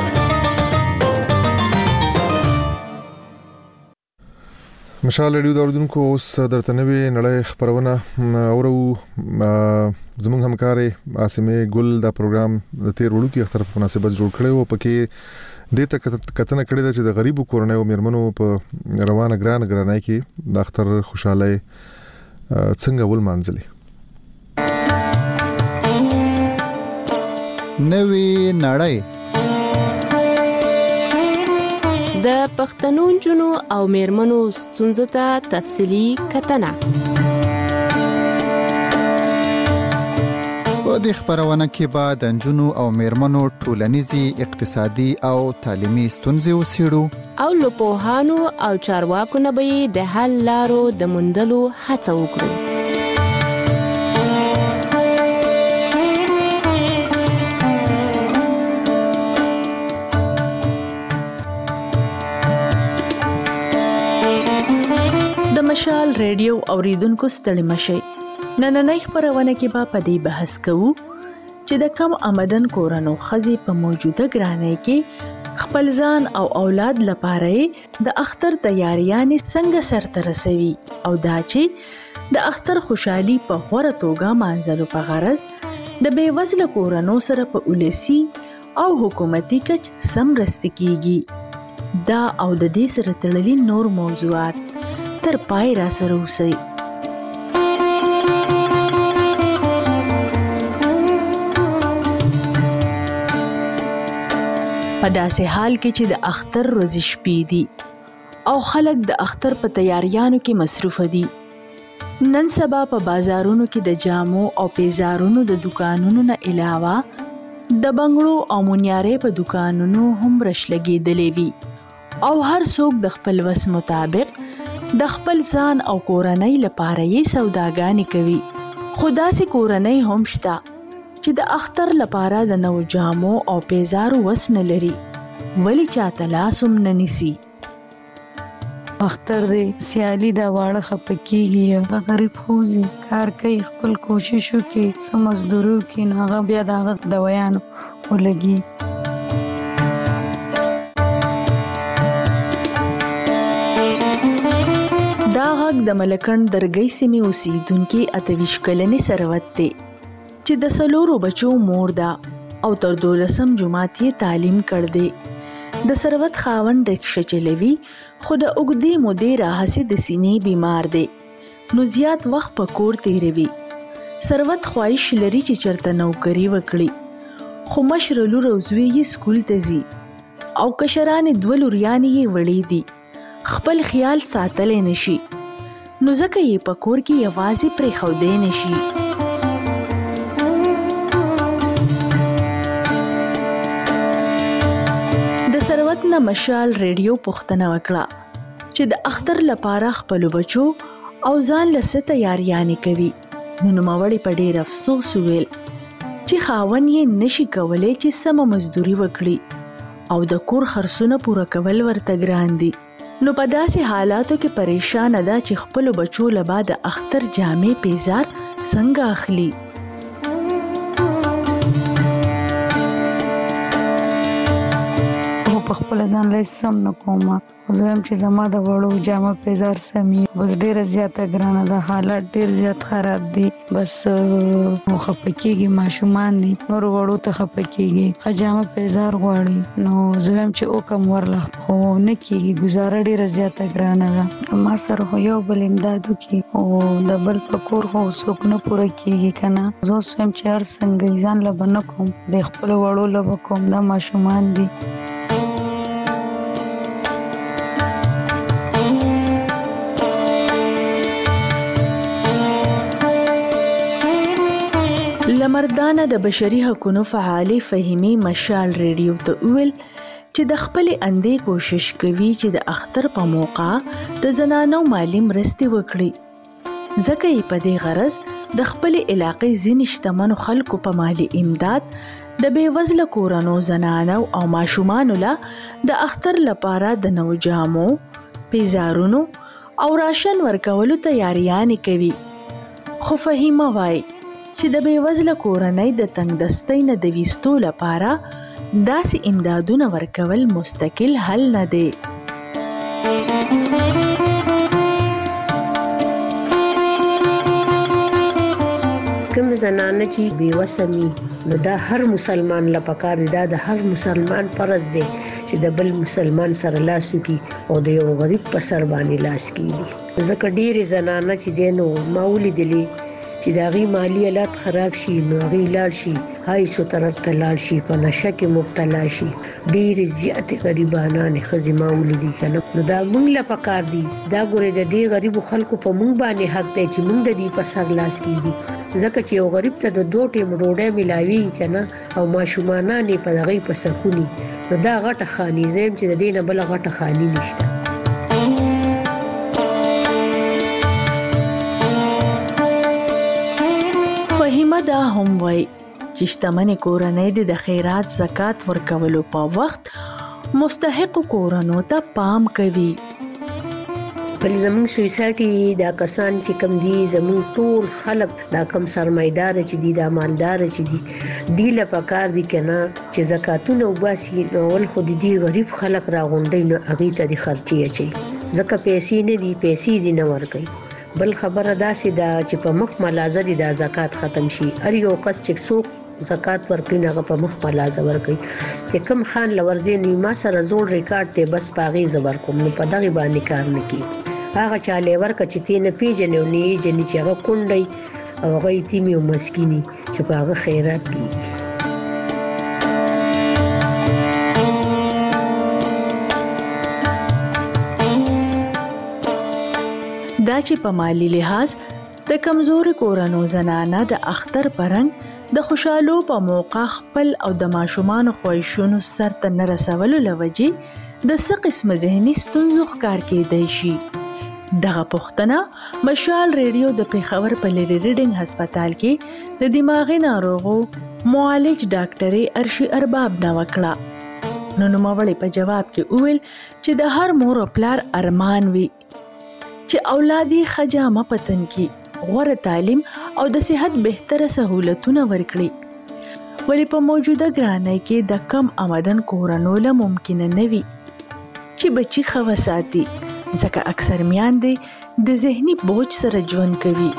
مشال ریډیو د اوردونکو اوس درته نوې نړۍ خبرونه اورو. زموږ همکاري عاصمه ګل دا پروګرام د تیر وړو کې اختر په مناسبت جوړ کړی او پکې د کتنه کړې ده چې د غریبو کورنیو میرمنو په روانه ګرانای کې د اختر خوشاله څنګه ول مانځلي. نوې نړۍ د پښتنو نجونو او میرمنو ستونزو ته تفصیلي کتنه. په دې خبرونه کې به د نجونو او میرمنو ټولنیزي، اقتصادي او تعلیمي ستونزې وڅېړو او له پوهانو او چارواکو نه به د حل لارو د موندلو هڅه وکړو. مشال ریډیو اوریدونکو ستړي مشئ. نننۍ خبرونه کې به په دې بحث کوو چې د کم آمدن کورنو ښځې په موجوده ګرانۍ کې خپل ځان او اولاد لپاره د اختر تیاریانې څنګه سرته رسوي او دا چې د اختر خوشحالي په غوره توګه مانځلو په غرض د بېوزله کورنو سره په ولسي او حکومتي کچ سم مرستې کیږي. دا او د دې سره تړلي نور موضوعات تر پای را سره اوسئ. په داسې حال کې چې د اختر ورځې شپې دي او خلک د اختر په تیاریانو کې مصروف دي، نن سبا په بازارونو کې د جامو او پیزارونو د دکانونو نه علاوه د بنګړو او مونیارې په دکانونو هم رش لګېدلې وي او هر څوک د خپل وس مطابق د خپل ځان او کورنۍ لپاره یې سوداګانې کوي. خو داسې کورنۍ هم شته چې د اختر لپاره د نوو جامو او پیزارو وس نه لري، ولی چاته لاس هم نه نیسي. اختر دی سیالي دا واړه خپه کېږي، هغه غریب خوځي کار کوي، خپل کوشش وکړي، څه مزدوري وکړي، نو هغه بیا د هغه دوایانو ولګي. دا غږ د ملکند درګۍ سیمې اوسیدونکي 28 کلنې ثروت دی چې د 4 بچو مور ده او تر 12 جماعت یې تعلیم کړ دی. د ثروت خاوند رکشه چلوي خو د اوږدې مودې راهیسې د سینې بیمار دی، نو زیات وخت په کور تیروي. ثروت خواهش لري چې چرته نوکري وکړي، خو مشر لور او زوی یې سکول ته ځي او کشرانې 2 لوریانې یې وړې دي، خپل خیال ساتلی نشي، نو ځکه یې په کور کې یوازې پرېښودی نشي. د ثروت نه مشال ریډیو پوښتنه وکړه چې د اختر لپاره خپلو بچو او ځان له څه تیاریانې کوي. نو نوموړې په ډېر افسوس وویل چې خاوند یې نشي کولی چې سمه مزدوري وکړي او د کور خرڅونه پوره کول ورته ګران دي. نو په داسې حالاتو کې پریشان ده چې خپلو بچو له بعد اختر جامې پیزار څنګه اخلي. په خپل ځان له سم نه کومه، زه هم چې زما د وړو جامه پیزار سمي بس ډیره زیاته ګرانه ده، حالات ډیر زیات خراب دي، بس خپه کېږي، ماشومان دي نور وړو ته خپه کېږي، جامه پیزار غواړي، نو زه هم چې وکم ورله خو نه کېږي، ګزاره ډیره زیاته ګرانه ده. ما سره خو یو بل امداد وکړي او د بل په کور خو څوک نه پوره کېږي که نه، زه اوس هم چې هر څنګه ځان له به نه کوم، د خپلو وړو له به کوم، دا ماشومان دي. لمردانه د بشري حقوقو فعالې فهیمې مشال ریډیو ته وویل چې د خپلې اندې کوشش کوي چې د اختر په موقع د زنانو مالي مرستې وکړي، ځکه یې په دې غرض د خپلې علاقې ځینې شتمنو خلکو په مالي امداد د بېوزله کورنو زنانو او ماشومانو له د اختر لپاره د نوو جامو، پیزارونو او راشن ورکولو تیاریانې کوي. خو فهیمه وایي چې د بېوزله کورنۍ د تنګ دستۍ نه د ویستو لپاره داسې امدادونه ورکول مستقل حل نه دی. کوم زنانه چې بېوسه وي نو دا هر مسلمان له پکار دی، دا د هر مسلمان فرض دی چې د بل مسلمان سره لاس وکړي او د یو غریب په سر باندې لاس کېږي. ځکه ډېرې زنانه چې دی نو ما ولیدلې چې د هغې مالی حالات خراب شي نو هغې لاړ شي هایسو طرف ته لاړ شي په نشه کې مبتلا شي. ډېرې زیاتې غریبانانې ښځې ما ولیدي که نه نو دا موږ له پکار دي دا ګورې د دې غریبو خلکو په موږ باندې حق دی چې موږ د دې په سر لاس کېږي ځکه چې یو غریب ته د 2 ټیم ډوډۍ ملاویږي که نه او ماشومانان یې په دغې په سکوني نو دا غټه خاني زیم چې د دې نه بله غټه خاني نشته. فهیمه دا هم وایي چې شتمنې کورنۍ د خیرات زکات ورکولو په وخت مستحق کورنو ته پام کوي. بل زموږ سوسایټي دا کسان چې کم دي زموږ ټول خلک دا کم سرمایدار چې دي دا مالدار چې دي دی له پکار دي کنه چې زکاتونه وباسي نو ول خو دي غریب خلک راغونډي نو هغه ته د خرچي اچي ځکه پیسې نه دي پیسې دي نه ورکي. بل خبره داسې دا چې په مخ ملازه دي دا زکات ختم شي هر یو کس چې څوک زکات ورکړي هغه په مخ ملازه ورکي چې کم خان لورځي نو ما سره زوړ ریکارډ ته بس پاغي زبر کوم نو په دغه باندې کار نه کی هغه چاله ورکه چې تینه پیژنې او نه جنې چې هغه کونډي او هغه یتیمي او مسکینی چې په هغه خیرات کیږي. دا چې په مالی لحاظ د کمزوري کورنو زنانه د اختر پرنګ د خوشالو په موقع خپل او د ماشومان خواهشونو سرته نه رسولو لوجې د څه قسم ذهني ستونزو ښکار کېدای شي. دغه پوښتنه مشال ریډیو د پیښور په لیډي ریډینګ هسپتال کې د دماغي ناروغو معالج ډاکټرې ارشي ارباب نه وکړه. نو نوموړې په جواب کې وویل چې د هر مور او پلار ارمان وي چې اولادي خجامه پتن کی غوره تعلیم او د صحت بهتره سہولتونه ورکړي ولی په موجوده ګرانۍ کې د کم آمدن کورنو له ممکن نه وي چې بچي خو ساتي ځکه اکثر میاندې د ذهني بوج سره ژوند کوي.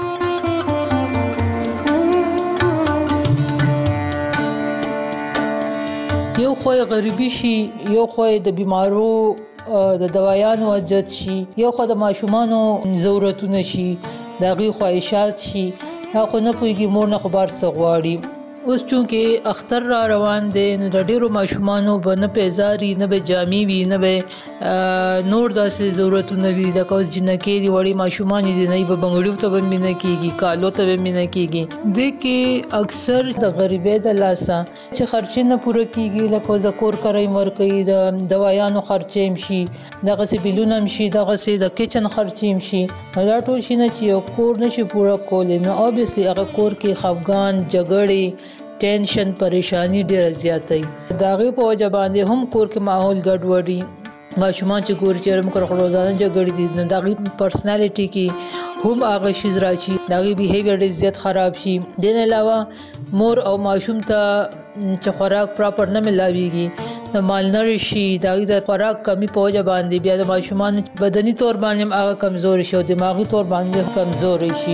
یو خو غریبي شي یو خو د بیمارو د دوايانو اجت شي یو خو د ماشومانو ضرورتونه شي دغه خواهشات شي خو نه پويږي مور نه خبر سغواړي. اوس چونکه اختر را روان دي نو د ډیرو ماشومانو به نه پیزاري نه به جامي وي نه به نور داسې ضرورتونه وي د کوز جنکې دی وړي ماشومان دي نه به بنګړیو ته به مینه کیږي کالو ته به مینه کیږي د کې اکثر د غریبې د لاسه چې خرچې نه پوره کیږي لکه د کور کرای مرکې د دوايانو خرچې شي دغه سي بیلونه شي دغه سي د کچن خرچې شي دا ټول شي نه چې یو کور نشي پوره کولای نو اوبسلی هغه کور کې خفګان جګړې ټینشن پریشانی ډیره زیاتې داغه په وجه باندې هم کور کې ماحول ګډوډي ماشومان چې ګور چرم کړ روزانه جګړې دي داغه پرسنالټي کې هم هغه شي راځي داغه بیهیویر ډیر زیات خراب شي. دین علاوه مور او ماشوم ته چې خوراک پراپر نه ملاويږي د مالنری شي داغه د خوراک کمی په وجه باندې بیا د ماشومان بدني تور باندې هغه کمزوري شي او دماغي تور باندې کمزوري شي.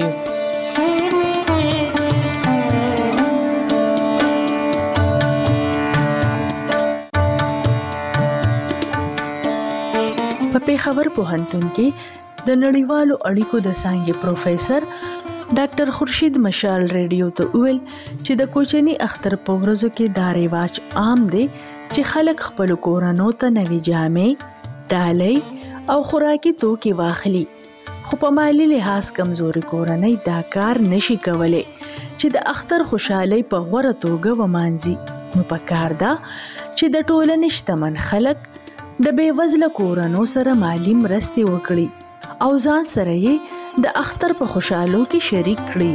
په پیښور پوهنتون کې د نړیوالو اړیکو د څانګې پروفیسور ډاکټر خورشید مشال ریډیو ته ویل چې د کوچني اختر په ورځو کې دا رواج عام دی چې خلک خپل کورونو ته نوې جامې ډالۍ او خوراکي توکي واخلي خو په مالی لحاظ کمزوري کورنۍ دا کار نشي کولای چې د اختر خوشحالي په غوړه توګه ومانځي. نو پکار دا چې د ټولنې شتمن خلک د بیوزله کورنو سره مالی مرستې وکړي او ځان سره یې د اختر په خوشحالو کې شریک کړي.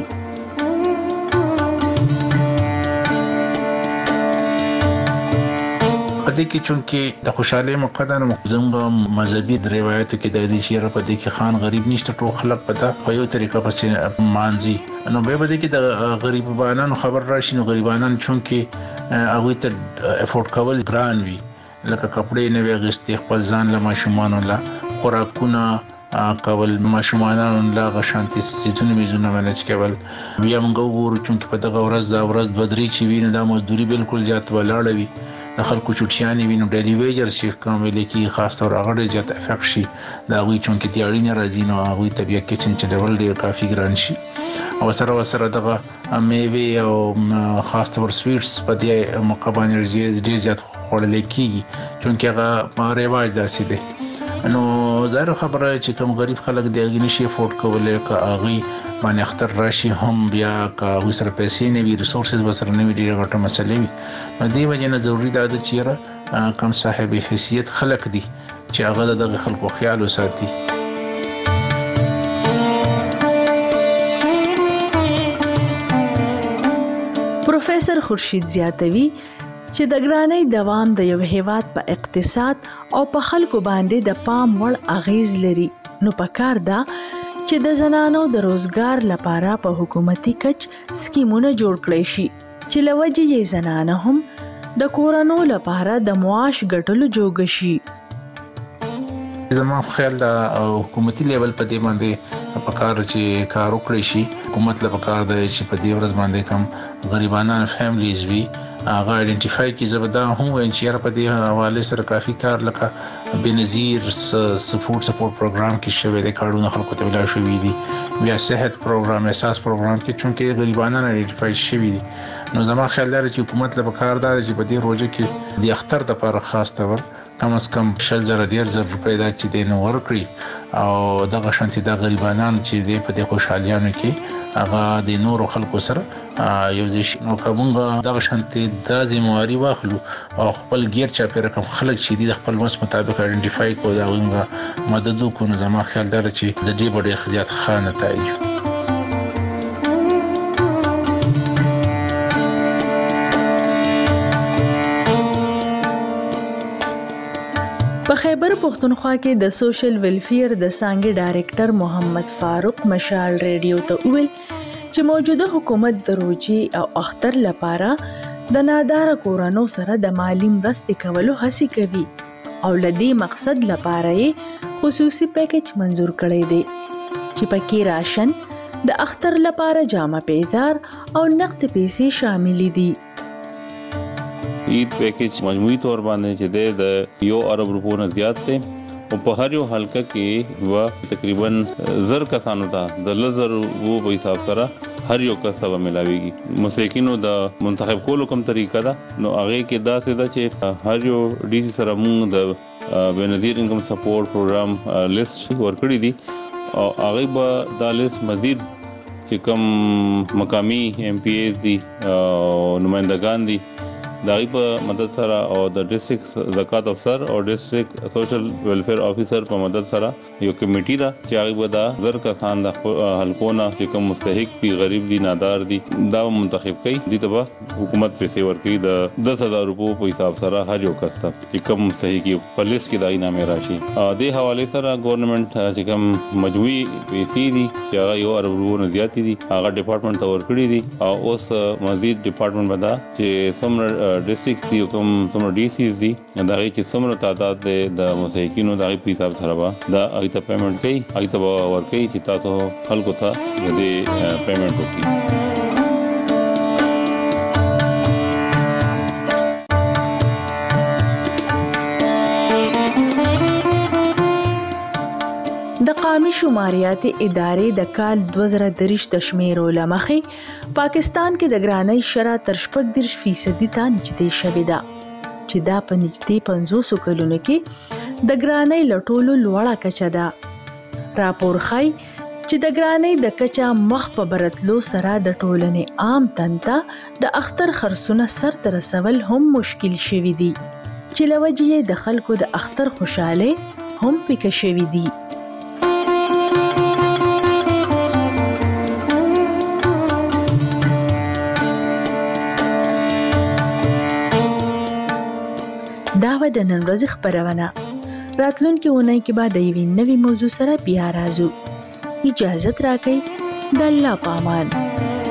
پدې کې چونکې د خوشحالي مقدار زموږ مذهبي روایتو کې د دې شیره په دې کې خان غریب نشته ټول خلک پتا په یو طریقه پسې مانځي نو به بده کې د غریبانو خبر راشي نو غریبانان چونکې هغه ته افورد کول ګران وي لکه کپڑے نه وغستې خپل ځان له ماشومان له خوراکونه کول ماشومان له غشانتي سيزونه میزونه منځ کول بیا موږ وګورو چې په دغه ورځ دا ورځ بدري چې ویني دا مزدوري بالکل زیات ولاړ وي د خلکو چټیانې وینو ډیلی ویجر چې کوم لیکي خاص طور هغه جات افیکټ شي دا غوي چونکې د اړینې راځي نو هغه ته بیا کچن چې ډول ډیر کافي ګران شي او سره دغه میوه او خاص طور سویټس په دې موقع باندې ډیر زیات خوړل کیږي چونکې هغه رواج داسې دی نو زه خبره چې کوم غریب خلک دی نشي افورد کولای کا اغي باندې اختر راشي هم بیا کا وسره پیسې نه وي ریسورسز وسره نه وي ډیره غټه مسله وي نو دې وجه نه ضروری ده چې کم صاحب حیثیت خلک دي چې هغه دغه خلکو خیال وساتي پروفیسور خورشید زیاتوي چې د ګرانۍ دوام د یو هیواد په اقتصاد او په خلکو باندې د پام وړ اغیز لري نو پکار ده چې د زنانو د روزګار لپاره په حکومتي کچ سکیمونه جوړ کړي شي چې لوجه یې زنانه هم د کورونو لپاره د معاش ګټلو جوګ شي زما خیال د حکومتي لیول په دې باندې پکار چې کار وکړي شي حکومت له پکار دی چې په دې ورځ باندې کم غریبانه فیملیز وي هغه آئیډنټیفای کی زبدا هم انشیر په دې حواله سره کافي کار لکه بنظیر سپورټ پروګرام کې شوی د کارونو خلکو ته ویل شوی دي بیا صحت پروګرام اساس پروګرام کې چونکې غریبانه آئیډنټیفای شوی دي نو زما خیال دی چې حکومت له پکار دی چې په دې روزه کې د اختر لپاره خاص تور کم از کم 100,000 روپۍ دا چې دین ورکړي او دغه شانتي د غریبانو چې د په دې خوشحالیانو کې هغه د نورو خلکو سره یو ځای نو کومه دغه شانتي د ذمہواری واخلو او خپل غیر چا پر رقم خلک چې د خپل مس مطابق آئیډنټیفای کو دا غوږه مدد کو نو زما خیال دی چې د دې ډېر خديات خان نتایج په خیبر پختونخوا کې د سوشل ویلفیر د څانګې ډایریکټر محمد فاروق مشال ریډیو ته ویل چې موجوده حکومت د روجي او اختر لپاره د نادار کورونو سره د مالی مرستې کولو هڅه کوي او لدی مقصد لپاره خصوصي پیکیج منزور کړی دی چې پکې راشن د اختر لپاره جامه پیزار او نقد پیسې شامل دي عید پیکیج مجموعي تور باندې چې د 1 ارب روپو نه زیات دی او په هر یو حلقه کې و تقریبا 1000 کسانو ته د 1000 وو په حساب سره هر یو کسبه ملاويږي مساکینو د منتخب کولو کوم طریقه ده نو هغه کې دا څه ده چې هر یو ډي سي سره موږ د بنظیر انکم سپورټ پروګرام لیست ورکړی دي او هغه به دا لیست مزید چې کوم مقامی ام پی ایز دي او نمائندگان دي دغه په مدد سره او د ډیسټریکټ زکات افسر او ډیسټریکټ سوشل ویلفیر افیسر په مدد سره یو کمیټي دا چې هغه به دا 1000 کسان د حلقونه چې کوم مستحق دي غریب دي نادار دي دا منتخب کوي د تبا حکومت پیسې ورکړي د 10000 روپو په حساب سره هر یو کس ته چې کوم مستحق په لیست کې دای نامې راشي د حواله سره ګورنمنت چې کوم مجموعي پیسې دي چې هغه 1 ارب روپو نه زیات دي هغه ډپارټمنټ ته ورکړي دي او اوس مزید ډپارټمنټ بدا چې څومره ډیسټریکټ دی کوم ډي سیز دي دا چې څومره تعداد د مساکینو د په حساب سره دا ایته پیمنٹ کوي ایته ورکوي چې تاسو خلکو ته د پیمنٹ وکړي د قومي شماریات ادارې د کال 2023 د شمیرو لمخې پاکستان کې د ګرانۍ شرح تر 14% ته نږدې شوې ده چې دا په نږدې 500 کلونو کې د ګرانۍ لټولو لوړه کچه ده راپور ښيي چې د ګرانۍ د کچه مخ په برتلو سره د ټولنې عام تنته د اختر خرڅونه سر ته رسول هم مشکل شوي دي چې لوجه د خلکو د اختر خوشاله هم پکې شوي دي دا و د نن ورځې خبرونه راتلونکي اونۍ کې به د یوې نوې موضوع سره بیا راځو اجازه راکړئ د الله په امان